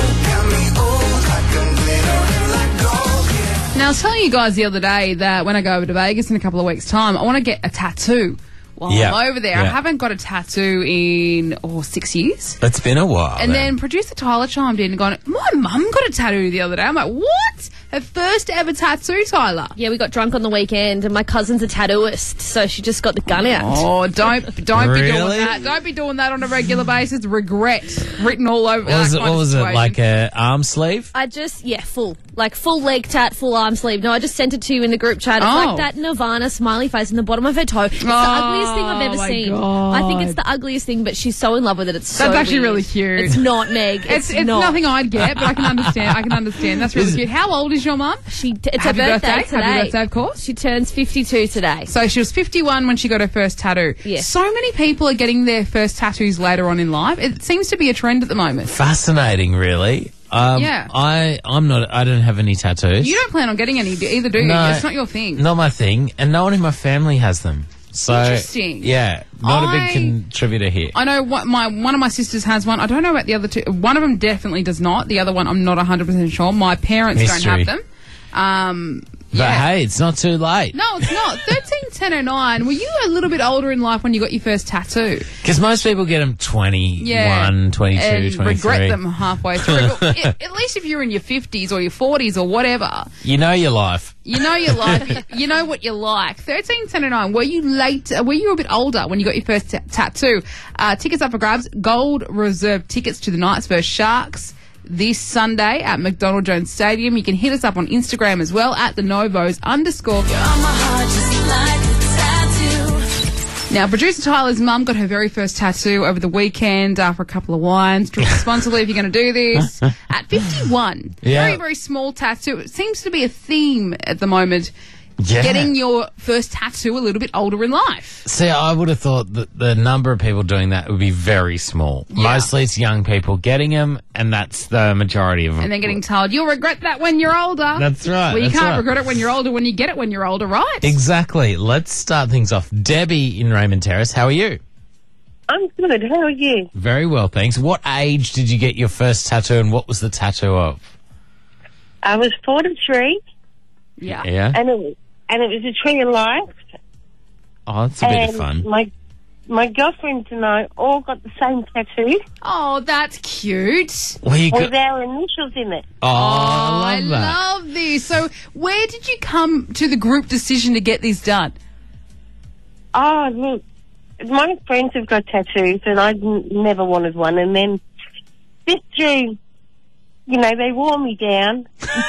Now, I was telling you guys the other day that when I go over to Vegas in a couple of weeks' time, I want to get a tattoo while I'm over there. I haven't got a tattoo in 6 years. It's been a while. And then producer Tyler chimed in and gone, my mum got a tattoo the other day. I'm like, what? Her first ever tattoo, Tyler. Yeah, we got drunk on the weekend and my cousin's a tattooist, so she just got the gun out. Oh, don't be doing Really? that. Don't be doing that on a regular basis. Regret written all over that What was it, like a arm sleeve? I just, full. Like full leg tat, full arm sleeve. No, I just sent it to you in the group chat. It's like that Nirvana smiley face in the bottom of her toe. It's the ugliest thing I've ever seen. God. I think it's the ugliest thing, but she's so in love with it. It's so That's actually weird. really cute. It's not, Meg. It's not. nothing I'd get, but I can understand. That's really cute. How old is your mum? It's Happy her birthday today. Happy birthday, of course. She turns 52 today. So she was 51 when she got her first tattoo. Yes. So many people are getting their first tattoos later on in life. It seems to be a trend at the moment. Fascinating, really. Yeah. I don't have any tattoos. You don't plan on getting any either, do you? No. It's not your thing. Not my thing, and no one in my family has them. So Interesting. Yeah, not a big contributor here. I know one of my sisters has one. I don't know about the other two. One of them definitely does not. The other one, I'm not 100% sure. My parents Mystery. don't have them. But hey, it's not too late. No, it's not. 131009. Were you a little bit older in life when you got your first tattoo? Because most people get them 21, 22, and 23. regret them halfway through. But at least if you're in your 50s or your 40s or whatever. You know your life. You know your life. You know what you like. 131009. Were you late? Were you a bit older when you got your first tattoo? Tickets up for grabs. Gold reserve tickets to the Knights vs Sharks this Sunday at McDonald Jones Stadium. You can hit us up on Instagram as well at @thenovos_. Now, producer Tyler's mum got her very first tattoo over the weekend after a couple of wines. Drink responsibly if you're going to do this. At 51. Yeah. Very, very small tattoo. It seems to be a theme at the moment. Yeah. Getting your first tattoo a little bit older in life. See, I would have thought that the number of people doing that would be very small. Yeah. Mostly it's young people getting them, and that's the majority of them. And then getting told, you'll regret that when you're older. That's right. Well, you that's can't right. regret it when you're older when you get it when you're older, right? Exactly. Let's start things off. Debbie in Raymond Terrace, how are you? I'm good. How are you? Very well, thanks. What age did you get your first tattoo, and what was the tattoo of? I was 43. Yeah. Yeah? And it was a tree of life. Oh, that's a bit of fun. My girlfriends and I all got the same tattoo Oh, that's cute. with our initials in it. Oh, I love that. love this. So, where did you come to the group decision to get this done? Oh, look, my friends have got tattoos and I never wanted one. And then this drew, they wore me down.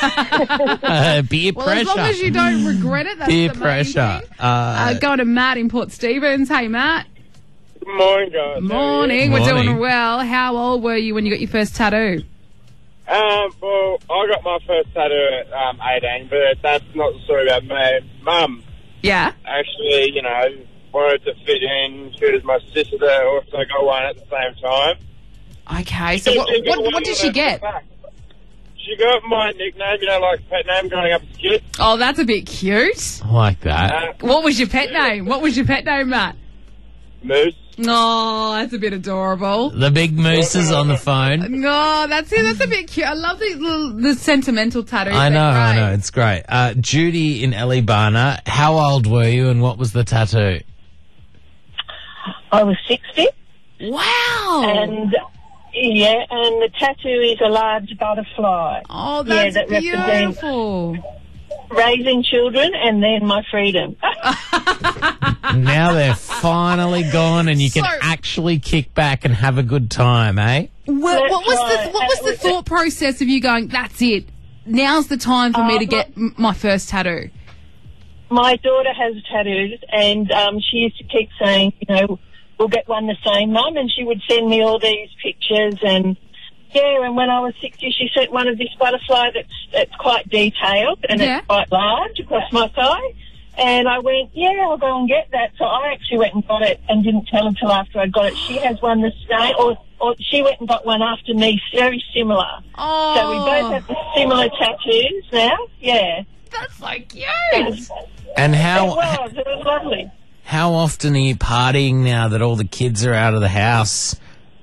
Peer Well, pressure. as long as you don't regret it, that's Peer the main pressure. thing. Going to Matt in Port Stephens. Hey, Matt. Good morning, guys. Morning. We're Morning. doing well. How old were you when you got your first tattoo? Well, I got my first tattoo at 18, but that's not the story about me. Mum Yeah. actually, wanted to fit in. She was my sister, also got one at the same time. Okay, so what did she get? She got my nickname, like pet name growing up as a kid. Oh, that's a bit cute. I like that. What was your pet name? Matt? Moose. Oh, that's a bit adorable. The big moose is on the phone. No, that's it. That's a bit cute. I love the sentimental tattoos. I They're know, great. it's great. Judy in Ellie Barner, how old were you and what was the tattoo? I was 60. Wow. And the tattoo is a large butterfly. Oh, that's that represents beautiful. raising children and then my freedom. Now they're finally gone and you can actually kick back and have a good time, eh? What was the thought process of you going, that's it, now's the time for me to get my first tattoo? My daughter has tattoos, and she used to keep saying, we'll get one the same, Mum, and she would send me all these pictures, and when I was 60, she sent one of this butterfly that's quite detailed, and it's quite large across my thigh, and I went, I'll go and get that. So I actually went and got it and didn't tell her till after I got it. She has one the same, or she went and got one after me, very similar. Oh. So we both have similar tattoos now, That's so cute. And it was lovely. How often are you partying now that all the kids are out of the house?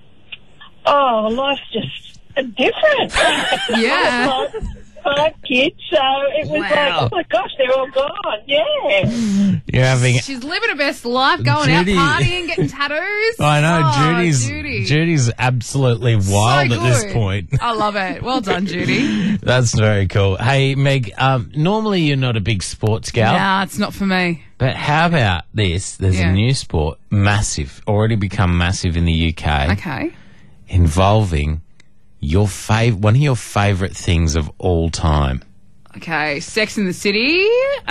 Oh, life's just different. Yeah. 5 kids, so it was like, oh my gosh, they're all gone. Yeah. You're having. She's living her best life, going out partying, getting tattoos. I know, Oh, Judy's absolutely wild at this point. I love it. Well done, Judy. That's very cool. Hey, Meg, normally you're not a big sports gal. Nah, it's not for me. But how about this? There's a new sport, massive, already become massive in the UK. Okay. Involving one of your favourite things of all time. Okay, Sex in the City.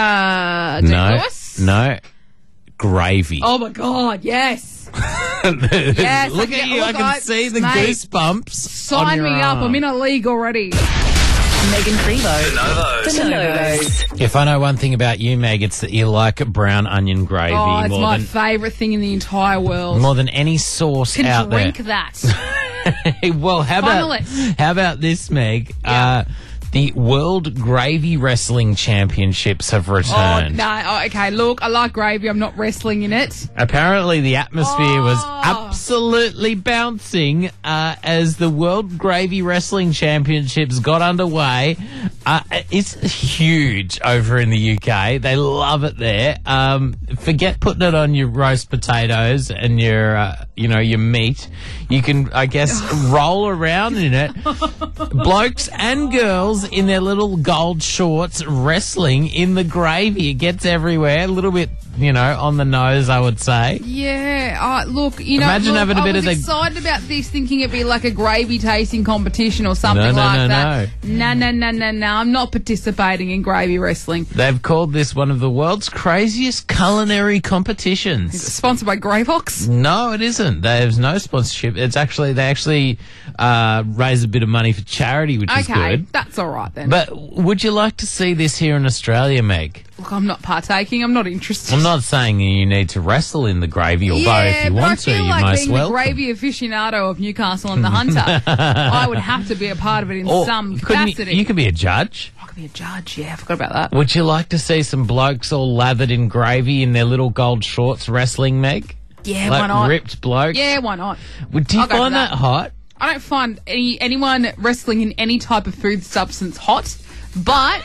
Lewis? No, gravy. Oh my God, yes. Yes, look at you! I can see the goosebumps. Sign me up! I'm in a league already. Megan Prevo. The Novos. If I know one thing about you, Meg, it's that you like brown onion gravy. Oh, it's my favourite thing in the entire world. More than any sauce out there. Drink that. Well, how about this, Meg? Yeah. The World Gravy Wrestling Championships have returned. Okay, look, I like gravy. I'm not wrestling in it. Apparently, the atmosphere was absolutely bouncing as the World Gravy Wrestling Championships got underway. It's huge over in the UK. They love it there. Forget putting it on your roast potatoes and your meat. You can, I guess, roll around in it. Blokes and girls in their little gold shorts wrestling in the gravy. It gets everywhere. A little bit, on the nose, I would say. Yeah. Look, Imagine having a bit I of was excited about this, thinking it'd be like a gravy tasting competition or something that. No. I'm not participating in gravy wrestling. They've called this one of the world's craziest culinary competitions. Is it sponsored by Gravox? No, it isn't. There's no sponsorship. They actually raise a bit of money for charity, which is good. Okay, that's all right then. But would you like to see this here in Australia, Meg? Look, I'm not partaking. I'm not interested. I'm not saying you need to wrestle in the gravy, although if you want to, you're most welcome. I feel like being the gravy aficionado of Newcastle and the Hunter, I would have to be a part of it in some capacity. You could be a judge. I could be a judge, yeah. I forgot about that. Would you like to see some blokes all lathered in gravy in their little gold shorts wrestling, Meg? Yeah, like why not? Ripped blokes? Yeah, why not? Do you find that hot? I don't find anyone wrestling in any type of food substance hot, but...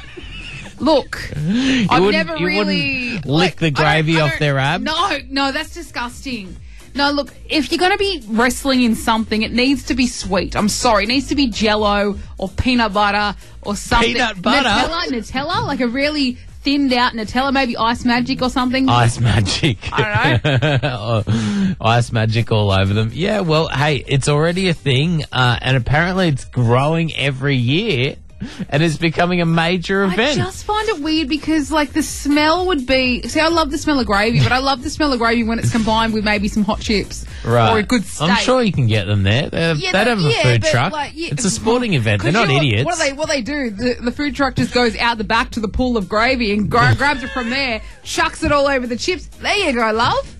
Look, I've never really lick the gravy off their abs. No, that's disgusting. No, look, if you're going to be wrestling in something, it needs to be sweet. I'm sorry, it needs to be Jell-O or peanut butter or something. Peanut butter, Nutella, like a really thinned out Nutella, maybe Ice Magic or something. Ice Magic. I don't know. Ice Magic all over them. Yeah, well, hey, it's already a thing, and apparently it's growing every year. And it's becoming a major event. I just find it weird because, the smell would be... See, I love the smell of gravy, but I love the smell of gravy when it's combined with maybe some hot chips. Right. Or a good steak. I'm sure you can get them there. They'd have a food truck. It's a sporting event. They're not idiots. What they do, the food truck just goes out the back to the pool of gravy and grabs it from there, chucks it all over the chips. There you go, love.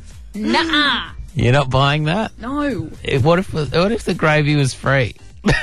Nah. You're not buying that? No. What if the gravy was free?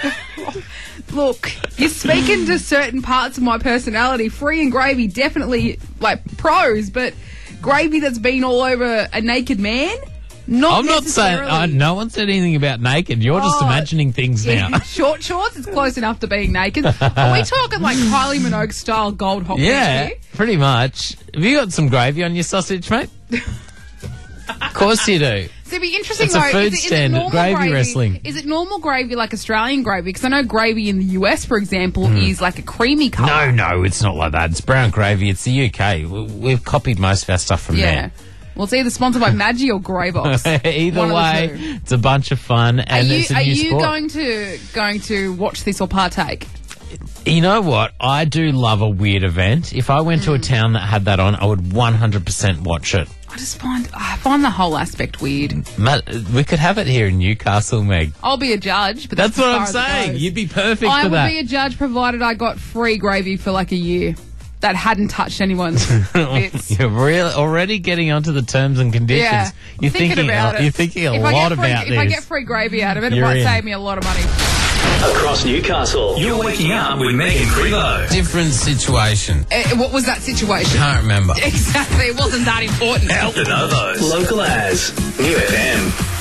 Look, you're speaking to certain parts of my personality. Free and gravy, definitely pros, but gravy that's been all over a naked man, I'm not saying no one said anything about naked. You're just imagining things now. Short shorts, it's close enough to being naked. Are we talking like Kylie Minogue style gold hot here? Pretty much. Have you got some gravy on your sausage, mate? Of course you do. So it'd be interesting It's a though. food is it stand, normal gravy wrestling. Is it normal gravy like Australian gravy? Because I know gravy in the US, for example, is like a creamy colour. No, it's not like that. It's brown gravy. It's the UK. We've copied most of our stuff from Yeah. Well, it's either sponsored by Maggi or Greybox. there. Either One of the way, two. it's a bunch of fun, and it's a new sport. going to watch this or partake? You know what? I do love a weird event. If I went to a town that had that on, I would 100% watch it. I find the whole aspect weird. Matt, we could have it here in Newcastle, Meg. I'll be a judge, but That's as what far I'm as it saying. goes. You'd be perfect I for would that. be a judge provided I got free gravy for like a year. That hadn't touched anyone's bits. You're already getting onto the terms and conditions. Yeah, You're thinking about it. You're thinking a If I lot get free- about this. If I get free gravy out of it, it You're might in. save me a lot of money. Across Newcastle, you're waking up with Meg and Crevo. Different situation. What was that situation? Can't remember. Exactly, it wasn't that important. De Novos. Local as New FM.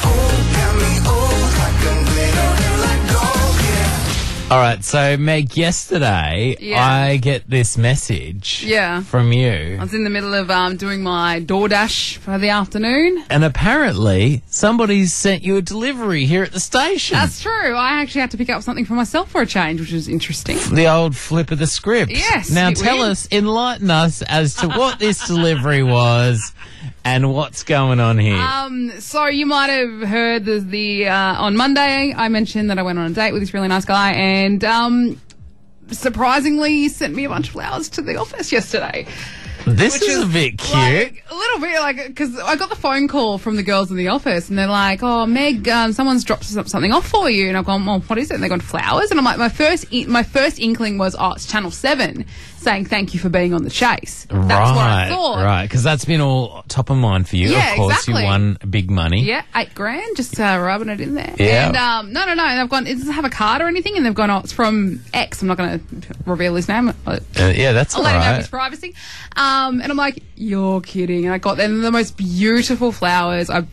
All right, so Meg, yesterday Yeah. I get this message Yeah. from you. I was in the middle of doing my DoorDash for the afternoon. And apparently somebody's sent you a delivery here at the station. That's true. I actually had to pick up something for myself for a change, which was interesting. The old flip of the script. Yes, Now it tell will. us, enlighten us as to what this delivery was and what's going on here. So you might have heard the on Monday I mentioned that I went on a date with this really nice guy, and surprisingly he sent me a bunch of flowers to the office yesterday. This which is a bit cute. Like, a little bit, like, because I got the phone call from the girls in the office, and they're like, "Oh, Meg, someone's dropped something off for you." And I've gone, "Well, what is it?" And they've gone, "Flowers." And I'm like, my first inkling was, "Oh, it's Channel 7 saying thank you for being on the chase." That's what I thought. Right, because that's been all top of mind for you. Yeah, of course, exactly. you won big money. Yeah, $8,000, just rubbing it in there. Yeah. And no. And I've gone, does it have a card or anything? And they've gone, "Oh, it's from X." I'm not going to reveal his name. Yeah, that's I'll all let him have right. his privacy. And I'm like, "You're kidding!" And I got them the most beautiful flowers. I've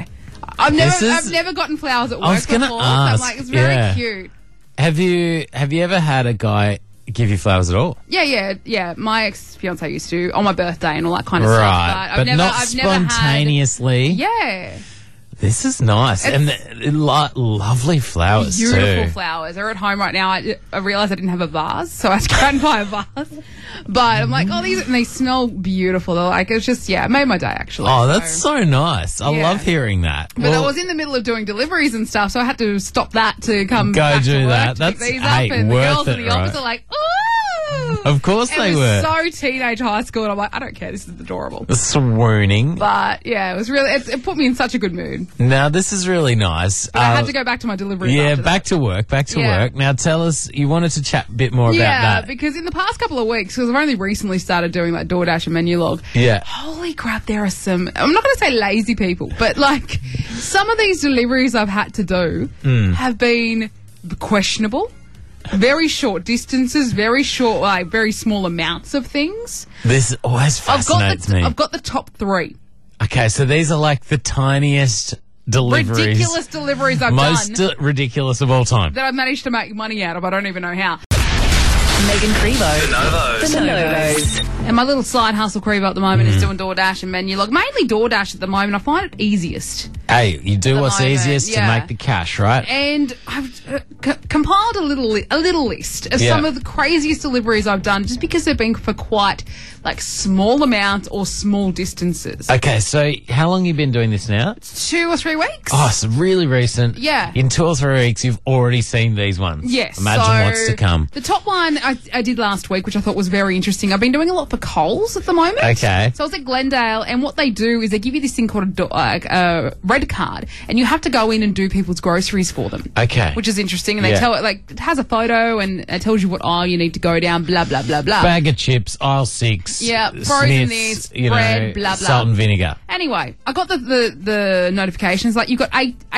never gotten flowers at work I was gonna before. ask, So I'm like, it's very yeah. cute. Have you ever had a guy give you flowers at all? Yeah. My ex-fiance used to on my birthday and all that kind of stuff. Right, but not spontaneously. Yeah. This is nice. And lovely flowers Beautiful too. flowers. They're at home right now. I realised I didn't have a vase, so I had to go and buy a vase. But I'm like, and they smell beautiful. They're like, it's just, it made my day actually. Oh, that's so nice. I Yeah. love hearing that. But I was in the middle of doing deliveries and stuff, so I had to stop that to come Go back do to work that. to That's- pick these hey, up, and the worth girls in it, the office right? are like, ooh! Of course they were. It was so teenage high school, and I'm like, I don't care, this is adorable. Swooning. But yeah, it was really, it put me in such a good mood. Now, this is really nice. But I had to go back to my deliveries. Yeah, after back to work. Yeah. Now, tell us, you wanted to chat a bit more about Yeah, that. because in the past couple of weeks, because I've only recently started doing like DoorDash and menu log. Yeah. Holy crap, there are some, I'm not going to say lazy people, but like some of these deliveries I've had to do have been questionable. Very short distances, very short, like very small amounts of things. This always fascinates me. I've got the top 3. Okay, so these are like the tiniest deliveries. Ridiculous deliveries I've Most done ridiculous of all time. that I've managed to make money out of. I don't even know how. Megan Crevo. De Novos. The Novos. And my little side hustle, Crevo, at the moment is doing DoorDash and menu log. Mainly DoorDash at the moment. I find it easiest. Hey, you do the what's moment, easiest yeah. to make the cash, right? And I've compiled a little list of Yeah. some of the craziest deliveries I've done, just because they've been for quite like small amounts or small distances. Okay, so how long you been doing this now? 2 or 3 weeks. Oh, it's really recent. Yeah. In 2 or 3 weeks, you've already seen these ones. Yes. Imagine so what's to come. The top one I did last week, which I thought was very interesting. I've been doing a lot for Coles at the moment. Okay. So I was at Glendale, and what they do is they give you this thing called a red card, and you have to go in and do people's groceries for them. Okay. Which is interesting, and they Yeah. tell it, like, it has a photo, and it tells you what aisle you need to go down, blah, blah, blah, blah. Bag of chips, aisle 6. Yeah, frozen Smiths, this, bread, blah, blah. Salt and vinegar. Anyway, I got the notifications, like, you've got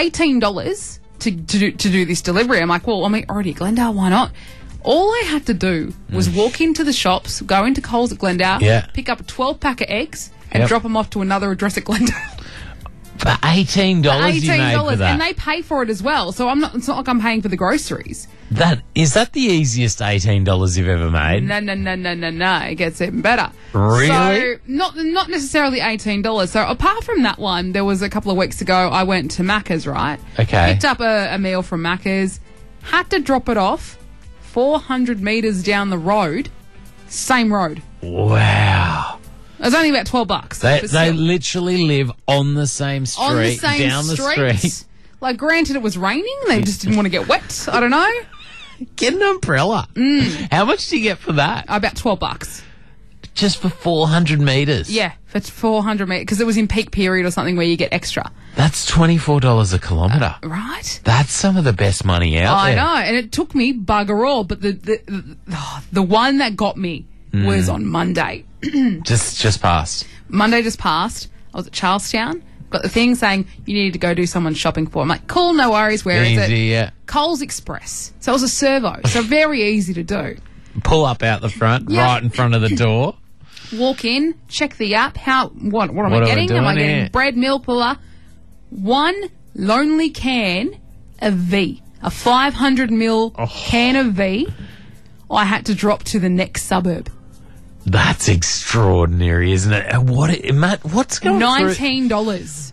$18 to do this delivery. I'm like, well, I'm already at Glendale, why not? All I had to do was walk into the shops, go into Coles at Glendale, Yeah. pick up a 12-pack of eggs, and Yep. drop them off to another address at Glendale. For $18 you made for that. And they pay for it as well. So it's not like I'm paying for the groceries. Is that the easiest $18 you've ever made? No. It gets even better. Really? So not necessarily $18. So apart from that one, there was a couple of weeks ago I went to Macca's, right? Okay. Picked up a meal from Macca's, had to drop it off 400 metres down the road, same road. Wow. It was only about $12. They literally live on the same street, on the same down the street. Like, granted, it was raining. They just didn't want to get wet. I don't know. Get an umbrella. How much do you get for that? About $12. Just for 400 metres? Yeah, for 400 metres. Because it was in peak period or something where you get extra. That's $24 a kilometre. Right? That's some of the best money out there. I know. And it took me bugger all. But the one that got me was on Monday. just passed. Monday just passed. I was at Charlestown. Got the thing saying you needed to go do someone's shopping for. I'm like, cool, no worries. Where is it? Yeah. Coles Express. So it was a servo. So very easy to do. Pull up out the front, Yep. right in front of the door. Walk in, check the app. What am What I am I getting? Am I doing getting here? bread, milk, puller? One lonely can of V. A 500 ml can of V. I had to drop to the next suburb. That's extraordinary, isn't it? And Matt, what's going $19.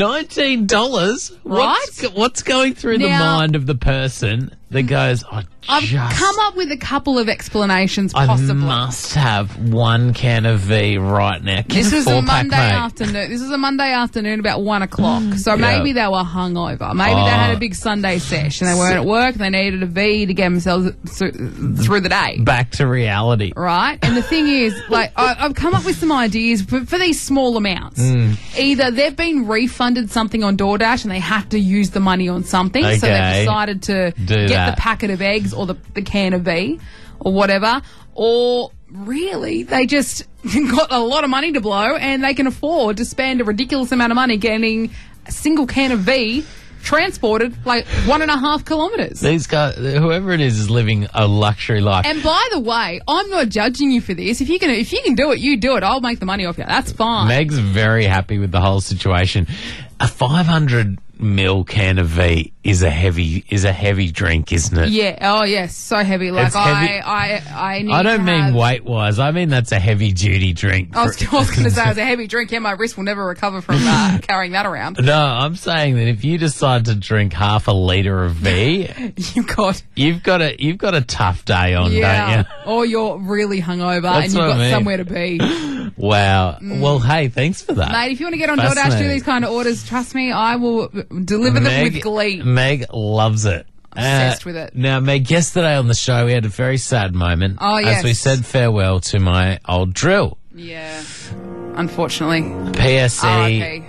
$19? Right? What's going through the Now- mind of the person that goes, I've come up with a couple of explanations, possibly. I must have one can of V right now. Get This a was a 4-pack, Monday mate. afternoon. This was a Monday afternoon about 1 o'clock. So maybe they were hungover. Maybe they had a big Sunday sesh and they weren't at work. They needed a V to get themselves through the day. Back to reality. Right? And the thing is, like, I've come up with some ideas for these small amounts. Either they've been refunded something on DoorDash and they have to use the money on something. So Okay. they've decided to Do get that. the packet of eggs or the can of V or whatever. Or really, they just got a lot of money to blow and they can afford to spend a ridiculous amount of money getting a single can of V transported like 1.5 kilometres. These guys, whoever it is living a luxury life. And by the way, I'm not judging you for this. If you can do it, you do it. I'll make the money off you. That's fine. Meg's very happy with the whole situation. A 500 ml can of V is a heavy drink, isn't it? Yeah. Oh, yes. So heavy. Like It's heavy. I need I don't to mean have- weight wise. I mean that's a heavy duty drink. I was going to say it's a heavy drink. Yeah, my wrist will never recover from carrying that around. No, I'm saying that if you decide to drink half a litre of V, you've got a tough day on, don't you? Or you're really hungover That's and you've what got I mean. somewhere to be. Wow. Well, hey, thanks for that. Mate, if you want to get on DoorDash, do Fascinating. these kind of orders, trust me, I will deliver them with glee. Meg loves it. Obsessed with it. Now, Meg, yesterday on the show we had a very sad moment. Oh, yes. As we said farewell to my old drill. Yeah. Unfortunately. PSE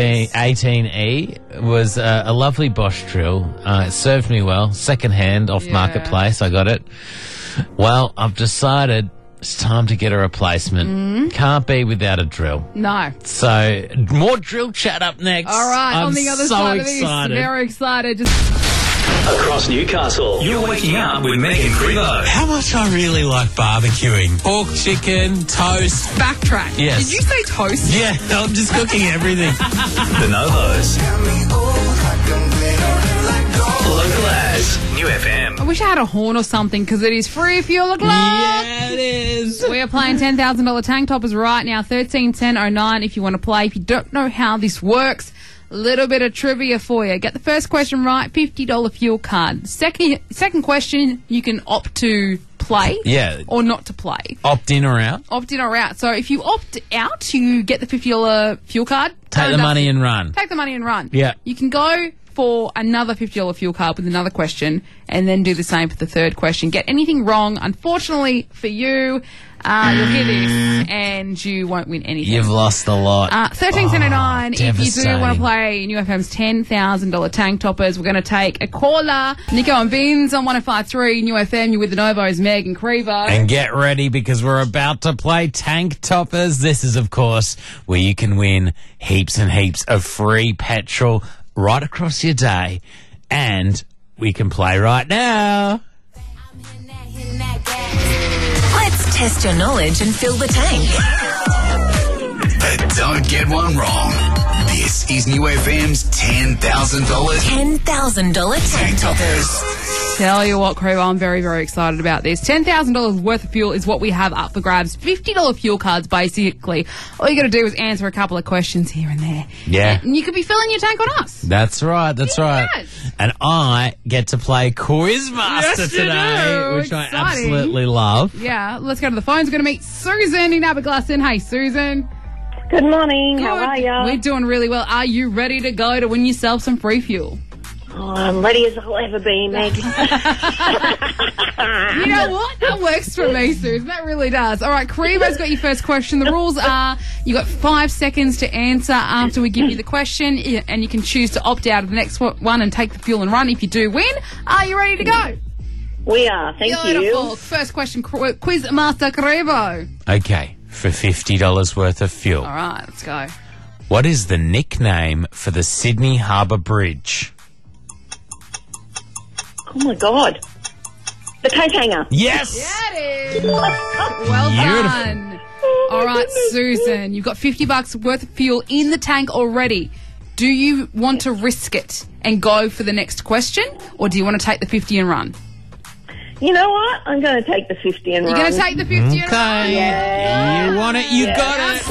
18E was a lovely Bosch drill. It served me well. Second hand off Marketplace, I got it. Well, I've decided it's time to get a replacement. Can't be without a drill. No. So, more drill chat up next. All right, I'm on the other so side of excited. this, very excited. Just Across Newcastle, you're waking up with Meg and Crevo. How much I really like barbecuing. Pork, chicken, toast. backtrack. Yes. Did you say toast? Yeah, I'm just cooking everything. The Novos. Local ads. New FM. I wish I had a horn or something because it is free fuel o'clock. Yeah, it is. We are playing $10,000 tank toppers right now. 131009 if you want to play. If you don't know how this works, a little bit of trivia for you. Get the first question right, $50 fuel card. Second question, you can opt to play or not to play. Opt in or out. Opt in or out. So if you opt out, you get the $50 fuel card. Take the money and run. Take the money and run. Yeah. You can go for another $50 fuel card with another question and then do the same for the third question. Get anything wrong, unfortunately for you, you'll hear this and you won't win anything. You've lost a lot. 1309 if you do devastating. want to play New FM's $10,000 tank toppers. We're going to take a caller. Nico and Vince on 105.3 New FM. You're with the Novos, Meg and Crevo. And get ready because we're about to play Tank Toppers. This is, of course, where you can win heaps and heaps of free petrol right across your day. And we can play right now. Let's test your knowledge and fill the tank. But don't get one wrong. This is New FM's $10,000 $10,000 Tank Toppers. Tell you what, Crew, I'm very, very excited about this. $10,000 worth of fuel is what we have up for grabs. $50 fuel cards, basically. All you got to do is answer a couple of questions here and there. Yeah. And you could be filling your tank on us. That's right, that's right. And I get to play Quizmaster Yes, you today, do. which I Exciting. absolutely love. Yeah, let's go to the phones. We're going to meet Susan in Aberglasslyn. Hey, Susan. Good morning. How Good. are you? We're doing really well. Are you ready to go to win yourself some free fuel? Oh, I'm ready as I'll ever be, Meg. You know what? That works for me, Susan. That really does. All right, Kareeva's got your first question. The rules are you got 5 seconds to answer after we give you the question, and you can choose to opt out of the next one and take the fuel and run if you do win. Are you ready to go? We are. Thank Beautiful. you. First question, Quizmaster Kareevo. Okay, for $50 worth of fuel. All right, let's go. What is the nickname for the Sydney Harbour Bridge? Oh, my God. The coat hanger. Yes! Yeah, it is. Well done. All right, Susan, you've got $50 worth of fuel in the tank already. Do you want to risk it and go for the next question, or do you want to take the 50 and run? You know what? I'm going to take the 50 and You're run. going to take the 50 and run? Okay. Yeah. You want it, you got it.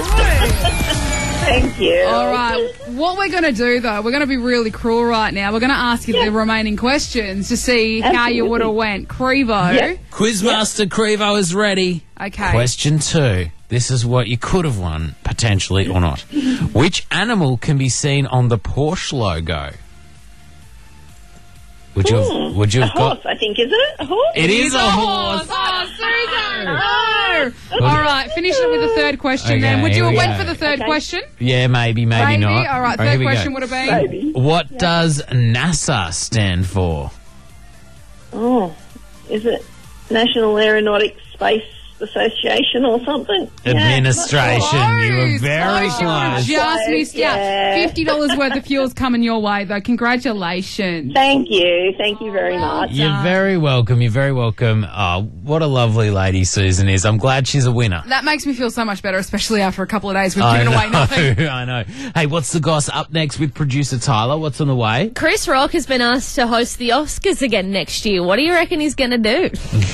Thank you. All right. What we're going to do, though, we're going to be really cruel right now. We're going to ask you the remaining questions to see how you would have went. Crevo. Quizmaster Crevo is ready. Okay. Question 2. This is what you could have won, potentially, or not. Which animal can be seen on the Porsche logo? Would you have a horse, I think, is it? A horse? It is a horse. Oh, Susan. No. All right. Finishing it with the third question then. Would you have went for the third question? Yeah, maybe not. All right. here Third we go. question would have been. What does NASA stand for? Oh, is it National Aeronautics Space Association or something? Administration. You were very close. Just missed out. $50 worth of fuel's coming your way, though. Congratulations. Thank you. Thank you very much. You're very welcome. You're very welcome. Oh, what a lovely lady Susan is. I'm glad she's a winner. That makes me feel so much better, especially after a couple of days we've I given know, away nothing. I know. Hey, what's the goss up next with producer Tyler? What's on the way? Chris Rock has been asked to host the Oscars again next year. What do you reckon he's going to do?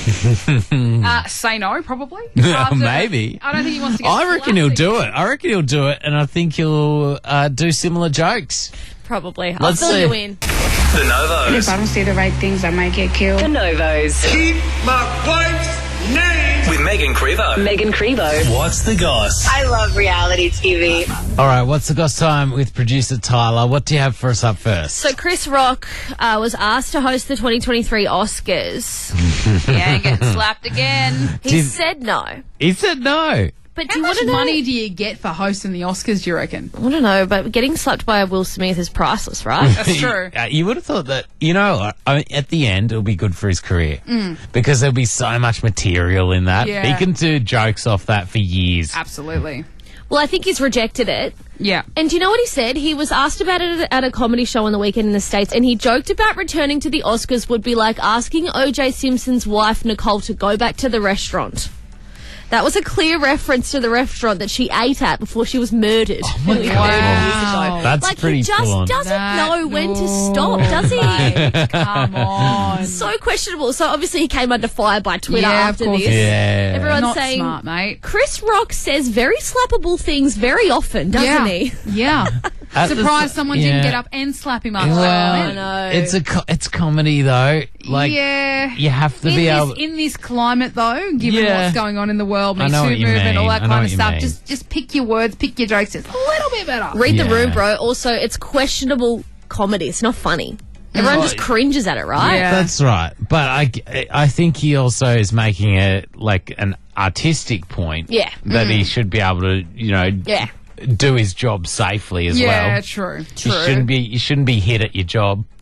Say no, probably. Maybe. I don't think he wants to get I reckon he'll do it. And I think he'll do similar jokes. Probably. Let's I'll fill see. you in. And The Novos. if I don't say the right things, I might get killed. The Novos. Keep my wife's name. With Megan Crevo. Megan Crevo. What's the goss? I love reality TV. All right, what's the goss time with producer Tyler? What do you have for us up first? So Chris Rock was asked to host the 2023 Oscars. Yeah, getting slapped again. He said no. He said no. But How much money do you get for hosting the Oscars, do you reckon? I don't know, but getting slapped by a Will Smith is priceless, right? That's true. You would have thought that, at the end, it'll be good for his career. Because there'll be so much material in that. Yeah. He can do jokes off that for years. Absolutely. Well, I think he's rejected it. Yeah. And do you know what he said? He was asked about it at a comedy show on the weekend in the States, and he joked about returning to the Oscars would be like asking O.J. Simpson's wife, Nicole, to go back to the restaurant. That was a clear reference to the restaurant that she ate at before she was murdered. Wow. Years ago. That's like, pretty he just full on. doesn't know when to stop, does he? Come on. So questionable. So obviously he came under fire by Twitter Yeah, of after course. this. Yeah. Everyone's Not saying smart, mate. Chris Rock says very slappable things very often, doesn't he? Yeah. At the- Surprised someone didn't yeah. get up and slap him up. Well, I know. it's comedy though. Like yeah. you have to be able. In this climate, though, given Yeah. what's going on in the world, I Me know Too what you movement, all mean. that I know kind what of you stuff, mean. just pick your words, pick your jokes, just a little bit better. Read the Yeah. room, bro. Also, it's questionable comedy. It's not funny. Everyone just cringes at it, right? Yeah. That's right. But I think he also is making it like an artistic point. Yeah. That he should be able to, Yeah. do his job safely as well. Yeah, true. You shouldn't be hit at your job.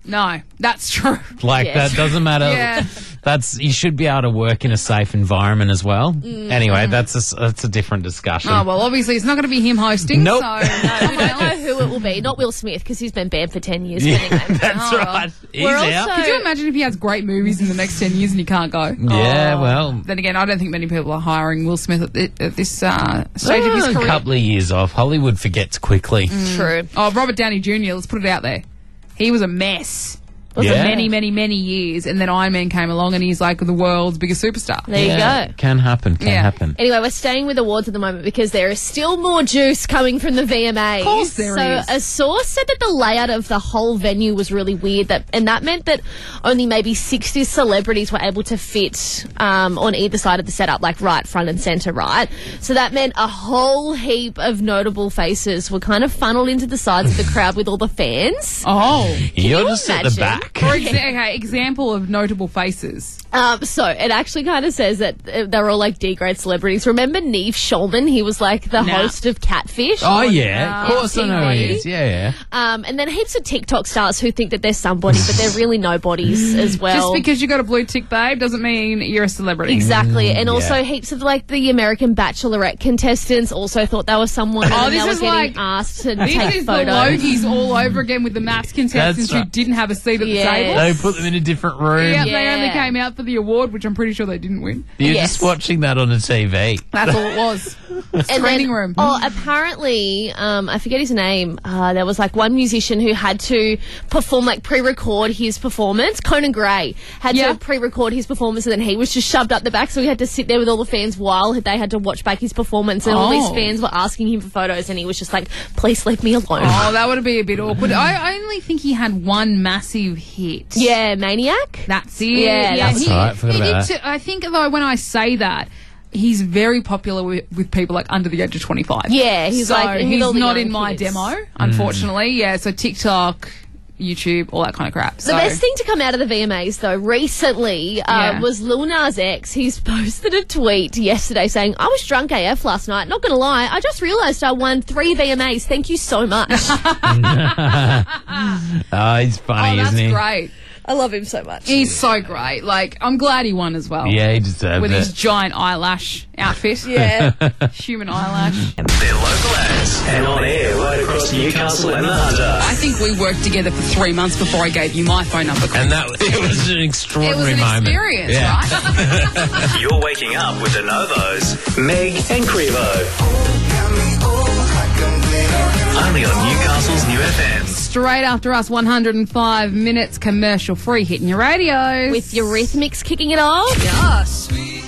No, that's true. Like, Yeah. that doesn't matter. Yeah. You should be able to work in a safe environment as well. Anyway, that's a different discussion. Oh, well, obviously it's not going to be him hosting, Nope. so... We don't know who it will be. Not Will Smith, because he's been banned for 10 years. But anyway. That's right. He's We're out. also- Could you imagine if he has great movies in the next 10 years and he can't go? Yeah, well, Then again, I don't think many people are hiring Will Smith at this stage of his a career. couple of years off. Hollywood forgets quickly. True. Oh, Robert Downey Jr., let's put it out there. He was a mess for Yeah. many, many, many years, and then Iron Man came along and he's like the world's biggest superstar. There you go. Can happen. Can Yeah. happen. Anyway, we're staying with awards at the moment because there is still more juice coming from the VMAs. Of course there so is. a source said that the layout of the whole venue was really weird, and that meant that only maybe 60 celebrities were able to fit on either side of the setup, like right front and centre, right? So that meant a whole heap of notable faces were kind of funneled into the sides of the crowd with all the fans. Oh. You're just at the imagine? back. Okay, example of notable faces. So it actually kind of says that they're all like D-grade celebrities. Remember Neve Schulman? He was like the Nah. host of Catfish. Oh, yeah. Of course I know he TV. is. Yeah, yeah. And then heaps of TikTok stars who think that they're somebody, but they're really nobodies as well. Just because you got a blue tick, babe, doesn't mean you're a celebrity. Exactly. And also yeah. heaps of like the American Bachelorette contestants also thought they were someone Oh, and this they were is getting like- asked to This take is the photos. Logies all over again with the Maps contestants That's right. who didn't have a seat at Yeah. the table. They put them in a different room. Yeah, Yeah. they only came out for the award, which I'm pretty sure they didn't win. You're Yes. just watching that on a TV. That's all it was. And Training room. Oh, apparently, I forget his name. There was like one musician who had to perform, like pre-record his performance. Conan Gray had Yeah. to pre-record his performance, and then he was just shoved up the back, so he had to sit there with all the fans while they had to watch back his performance. And all these Oh. fans were asking him for photos, and he was just like, "Please leave me alone." Oh, that would be a bit awkward. I only think he had one massive hit. Yeah, Maniac. That's it. Yeah, that's right. Forgot he about did I think, though, when I say that, he's very popular with people like under the age of 25. Yeah, he's so like in with he's all the not young in my kids. demo, unfortunately. Yeah, so TikTok, YouTube, all that kind of crap. The So best thing to come out of the VMAs, though, recently Yeah. was Lil Nas X. He's posted a tweet yesterday saying, "I was drunk AF last night. Not going to lie, I just realised I won 3 VMAs. Thank you so much." Oh, he's funny, that's isn't he? great. I love him so much. He's so great. Like, I'm glad he won as well. Yeah, he deserved With it. his giant eyelash outfit. Yeah. Human eyelash. They're local ads and on air right across Newcastle and the Hunter. I think we worked together for 3 months before I gave you my phone number. And it was an It extraordinary was an moment. experience, Yeah. right? You're waking up with the Novos, Meg and Crevo. Only on Newcastle's New FM. Straight after us, 105 minutes commercial free hitting your radios. With Eurythmics kicking it off. Yes.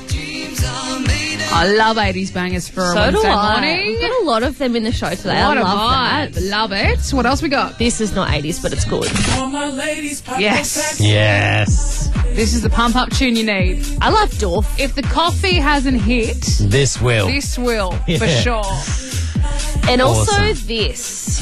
I love 80s bangers for a So do Wednesday I. morning. We've got a lot of them in the show today. What I a love vibe. that. Love it. What else we got? This is not 80s, but it's good. Yes. Yes. This is the pump up tune you need. I love Dorf. If the coffee hasn't hit, This will. this will, for Yeah. sure. And also Awesome. this.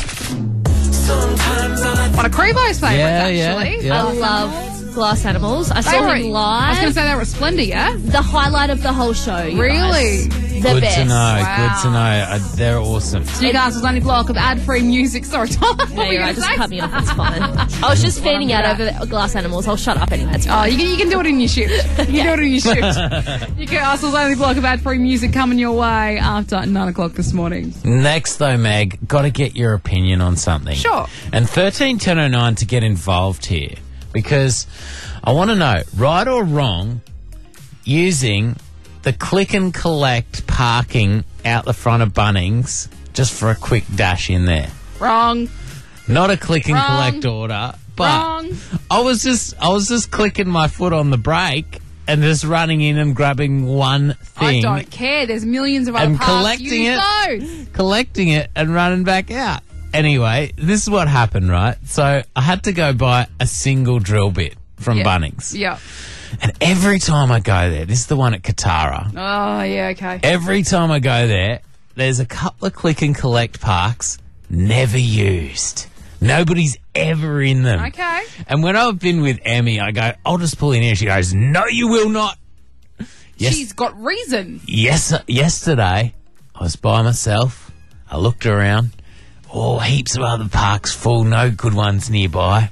One of Crevo's favourites, Yeah, yeah, actually. yeah. I love Glass Animals. I They saw were, him I was live. going to say they were at Splendor, yeah? The highlight of the whole show. you Really? guys. The Good best. to know. Wow. Good to know. They're awesome. Newcastle's only block of ad-free music. Sorry, Tom. What No, were you you're right. going to Just say? cut me off. It's fine. I was just fanning out over Glass Animals. I'll shut up anyway. It's Oh, fine. you can do it in your shift. You can do it in your shift. Newcastle's only block of ad-free music coming your way after 9 o'clock this morning. Next, though, Meg, got to get your opinion on something. Sure. And 131009 to get involved here because I want to know, right or wrong, using the click and collect parking out the front of Bunnings just for a quick dash in there. Wrong. Not a click and Wrong. collect order, but Wrong. I was just clicking my foot on the brake and just running in and grabbing one thing. I don't care. There's millions of other And parts. collecting Use it. those. collecting it and running back out. Anyway, this is what happened, right? So I had to go buy a single drill bit from Yeah. Bunnings. Yeah. And every time I go there, this is the one at Katara. Oh, yeah, okay. Every time I go there, there's a couple of click and collect parks never used. Nobody's ever in them. Okay. And when I've been with Emmy, I go, I'll just pull in here. She goes, no, you will not. Yes. She's got reason. Yesterday, I was by myself. I looked around. Oh, heaps of other parks full. No good ones nearby.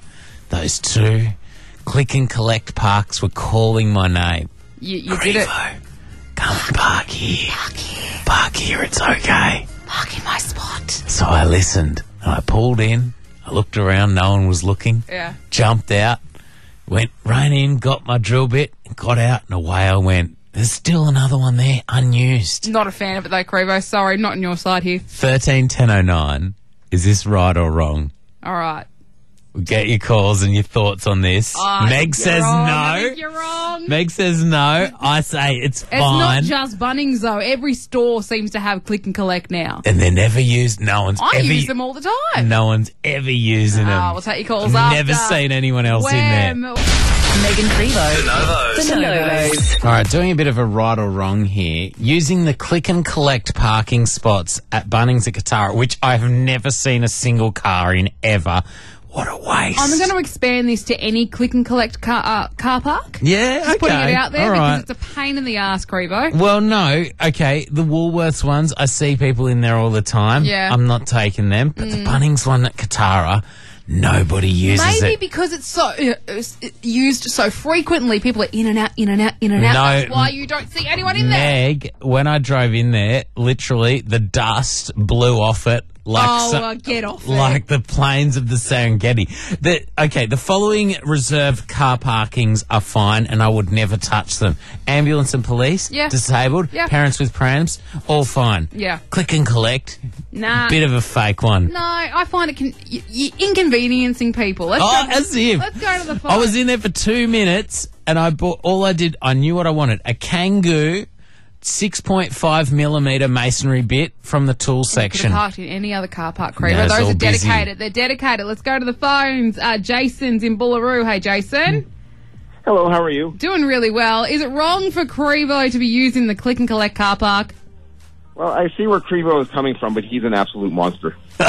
those two click and collect parks were calling my name. You did it. Come and park here. Park here, it's okay. Park in my spot. So I listened and I pulled in. I looked around, no one was looking. Yeah. Jumped out, went right in, got my drill bit, got out, and away I went. There's still another one there, unused. Not a fan of it though, Crevo. Sorry, not on your side here. 131009. Is this right or wrong? All right. We'll get your calls and your thoughts on this. Meg says I no. think you're wrong. Meg says no. I say it's It's fine. not just Bunnings though. Every store seems to have click and collect now. And they're never used. No one's I ever use them all the time. No one's ever using them. We'll take your calls after. Never seen anyone else in there. Megan Crevo. The Novos. All right, doing a bit of a right or wrong here. Using the click and collect parking spots at Bunnings at Katara, which I've never seen a single car in ever. What a waste. I'm going to expand this to any click and collect car park. Yeah, Just putting it out there all because right. it's a pain in the ass, Crevo. Well, no. Okay, the Woolworths ones, I see people in there all the time. Yeah. I'm not taking them. But the Bunnings one at Katara, nobody uses Maybe it. because it's so used so frequently, people are in and out, in and out, in and out. No, That's why you don't see anyone in there. Meg, when I drove in there, literally the dust blew off it. Like get off like the plains of the Serengeti. The following reserved car parkings are fine and I would never touch them. Ambulance and police, Yeah. disabled, Yeah. parents with prams, all fine. Yeah. Click and collect, Nah. bit of a fake one. No, I find it you're inconveniencing people. Let's Oh, go, as if. Let's go to the phone. I was in there for 2 minutes and I knew what I wanted. A Kangoo 6.5 millimetre masonry bit from the tool Could have section. parked in any other car park, Crevo. No, it's Those all are busy. dedicated. They're dedicated. Let's go to the phones. Jason's in Bullaroo. Hey, Jason. Hello, how are you? Doing really well. Is it wrong for Crevo to be using the click and collect car park? Well, I see where Crevo is coming from, but he's an absolute monster. So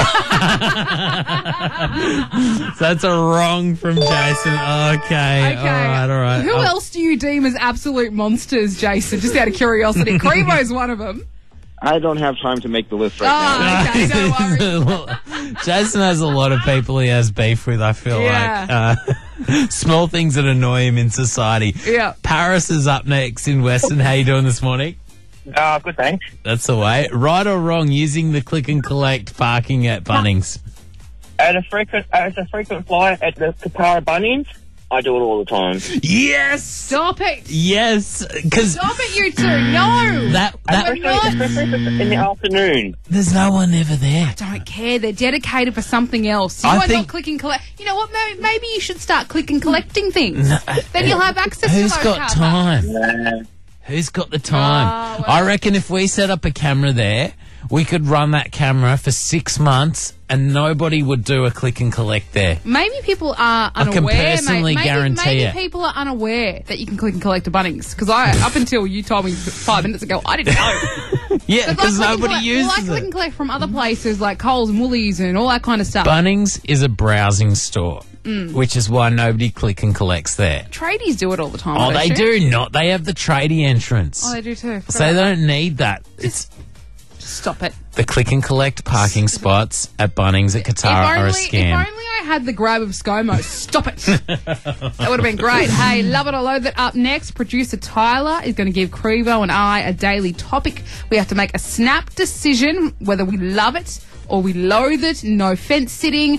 that's a wrong from Jason. Okay. All right. Who else do you deem as absolute monsters, Jason? Just out of curiosity. Crevo's one of them. I don't have time to make the list right now. Okay, no worries. Jason has a lot of people he has beef with, I feel Yeah. like. Small things that annoy him in society. Yeah. Paris is up next in Western. How you doing this morning? Good, thanks. That's the way. Right or wrong using the click and collect parking at Bunnings? As a frequent flyer at the Katara Bunnings, I do it all the time. Yes! Stop it! Yes, because Stop it, you two! No! Especially in the afternoon. There's no one ever there. I don't care. They're dedicated for something else. You I might think- not click and collect. You know what? Maybe you should start click and collecting things. Then you'll have access Who's to those got car time? parks. Who's got the time? well. I reckon if we set up a camera there, we could run that camera for 6 months and nobody would do a click and collect there. Maybe people are I can unaware. personally guarantee maybe it. people are unaware that you can click and collect a Bunnings. Because up until you told me 5 minutes ago, I didn't know. Yeah, because nobody uses I click it. and collect from other places like Coles and Woolies and all that kind of stuff. Bunnings is a browsing store, which is why nobody click and collects there. Tradies do it all the time. Oh, don't they you? do not. They have the tradie entrance. Oh, they do too. Forgot So they about don't need that. It's Stop it. the click and collect parking spots at Bunnings at Katara are a If scam. only I had the grab of ScoMo. Stop it. That would have been great. Hey, love it or loathe it. Up next, producer Tyler is going to give Crevo and I a daily topic. We have to make a snap decision whether we love it or we loathe it. No fence sitting.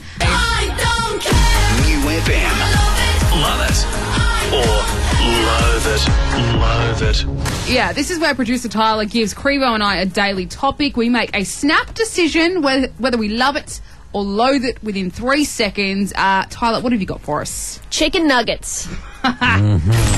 New FM. Love it. Or loathe it. Loathe it. Yeah, this is where producer Tyler gives Crevo and I a daily topic. We make a snap decision whether we love it or loathe it within 3 seconds. Tyler, what have you got for us? Chicken nuggets. 3, 2,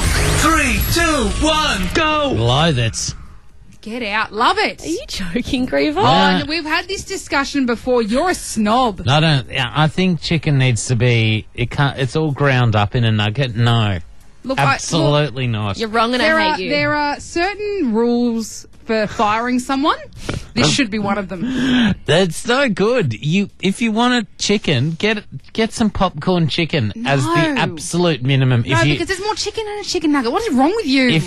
1, go! Loathe it. Get out. Love it. Are you joking, Crevo? Oh, and we've had this discussion before. You're a snob. I don't. I think chicken needs to be. It can't. It's all ground up in a nugget. No, Look, absolutely not. You're wrong and I hate you. There are certain rules for firing someone. This should be one of them. That's no good. If you want a chicken, get some popcorn chicken as the No. absolute minimum. No, because there's more chicken in a chicken nugget. What is wrong with you? If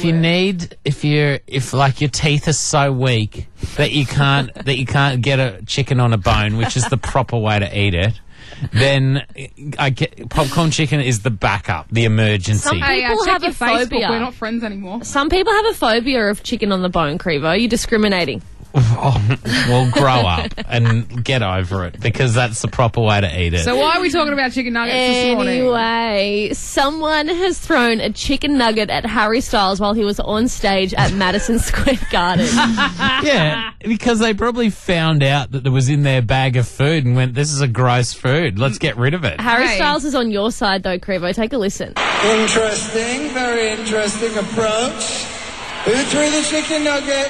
your teeth are so weak that you can't get a chicken on a bone, which is the proper way to eat it, then popcorn chicken is the backup, the emergency. Some people check have your a Facebook. phobia. We're not friends anymore. Some people have a phobia of chicken on the bone, Crevo. You're discriminating. Well, grow up and get over it, because that's the proper way to eat it. So why are we talking about chicken nuggets this morning? Anyway, someone has thrown a chicken nugget at Harry Styles while he was on stage at Madison Square Garden. Yeah, because they probably found out that it was in their bag of food and went, this is a gross food. Let's get rid of it. Harry Styles is on your side, though, Crevo. Take a listen. Interesting, very interesting approach. Who threw the chicken nugget?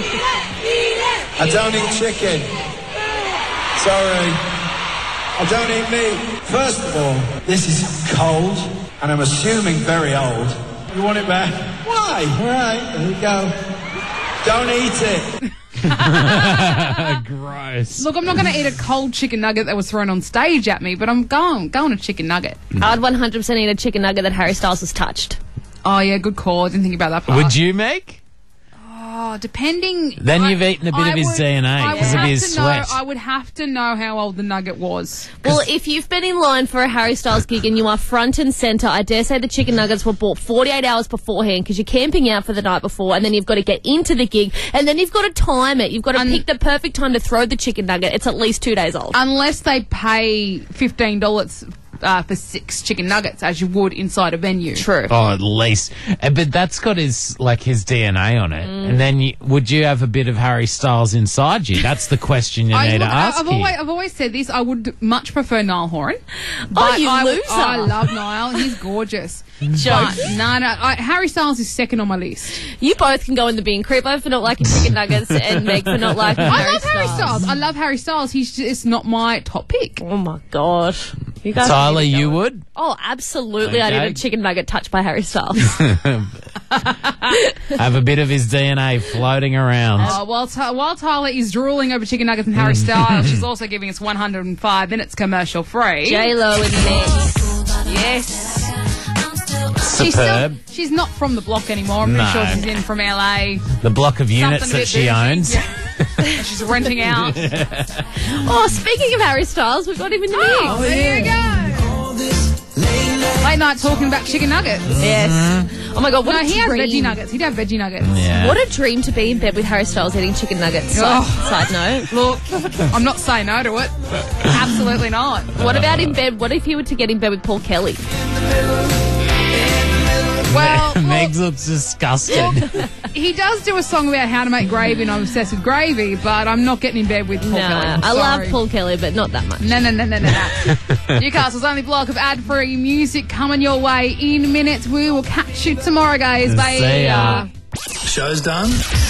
I don't eat chicken. Sorry. I don't eat meat. First of all, this is cold, and I'm assuming very old. You want it back? Why? All right, there you go. Don't eat it. Gross. Look, I'm not going to eat a cold chicken nugget that was thrown on stage at me, but I'm going a chicken nugget. I'd 100% eat a chicken nugget that Harry Styles has touched. Oh, yeah, good call. I didn't think about that part. Would you make? Oh, depending... Then you've eaten a bit of his DNA because of his sweat. I would have to know how old the nugget was. Well, if you've been in line for a Harry Styles gig and you are front and centre, I dare say the chicken nuggets were bought 48 hours beforehand because you're camping out for the night before, and then you've got to get into the gig, and then you've got to time it. You've got to pick the perfect time to throw the chicken nugget. It's at least 2 days old. Unless they pay $15 for 6 chicken nuggets, as you would inside a venue. True. Oh, at least. But that's got his DNA on it. And then would you have a bit of Harry Styles inside you? That's the question you need to ask I've always said this. I would much prefer Niall Horan. Oh, you loser. I love Niall. He's gorgeous. Joke. No. Harry Styles is second on my list. You both can go in the bin. Creepo for not liking chicken nuggets and Meg for not liking I love Harry Styles. I love Harry Styles. He's just not my top pick. Oh, my God. You guys Tyler, you would? Oh, absolutely. I'd eat a chicken nugget touched by Harry Styles. Have a bit of his DNA floating around. While Tyler is drooling over chicken nuggets and Harry Styles, she's also giving us 105 minutes commercial free. J-Lo in the mix. Yes. Superb. She's not from the block anymore. I'm pretty sure she's in from LA. The block of units Something a that bit she bougie. owns. Yeah. She's renting out. Oh, speaking of Harry Styles, we've got him in the mix. Oh, there you go. Late night talking about chicken nuggets. Yes. Oh my God, what a he dream. has veggie nuggets. He'd have veggie nuggets. Yeah. What a dream to be in bed with Harry Styles eating chicken nuggets. Side note. Look, I'm not saying no to it. Absolutely not. What about in bed? What if you were to get in bed with Paul Kelly? Well, Meg looks disgusted. he does do a song about how to make gravy, and I'm obsessed with gravy, but I'm not getting in bed with Paul Kelly. I love Paul Kelly, but not that much. No. Newcastle's only block of ad-free music coming your way in minutes. We will catch you tomorrow, guys. Bye. See ya. Show's done.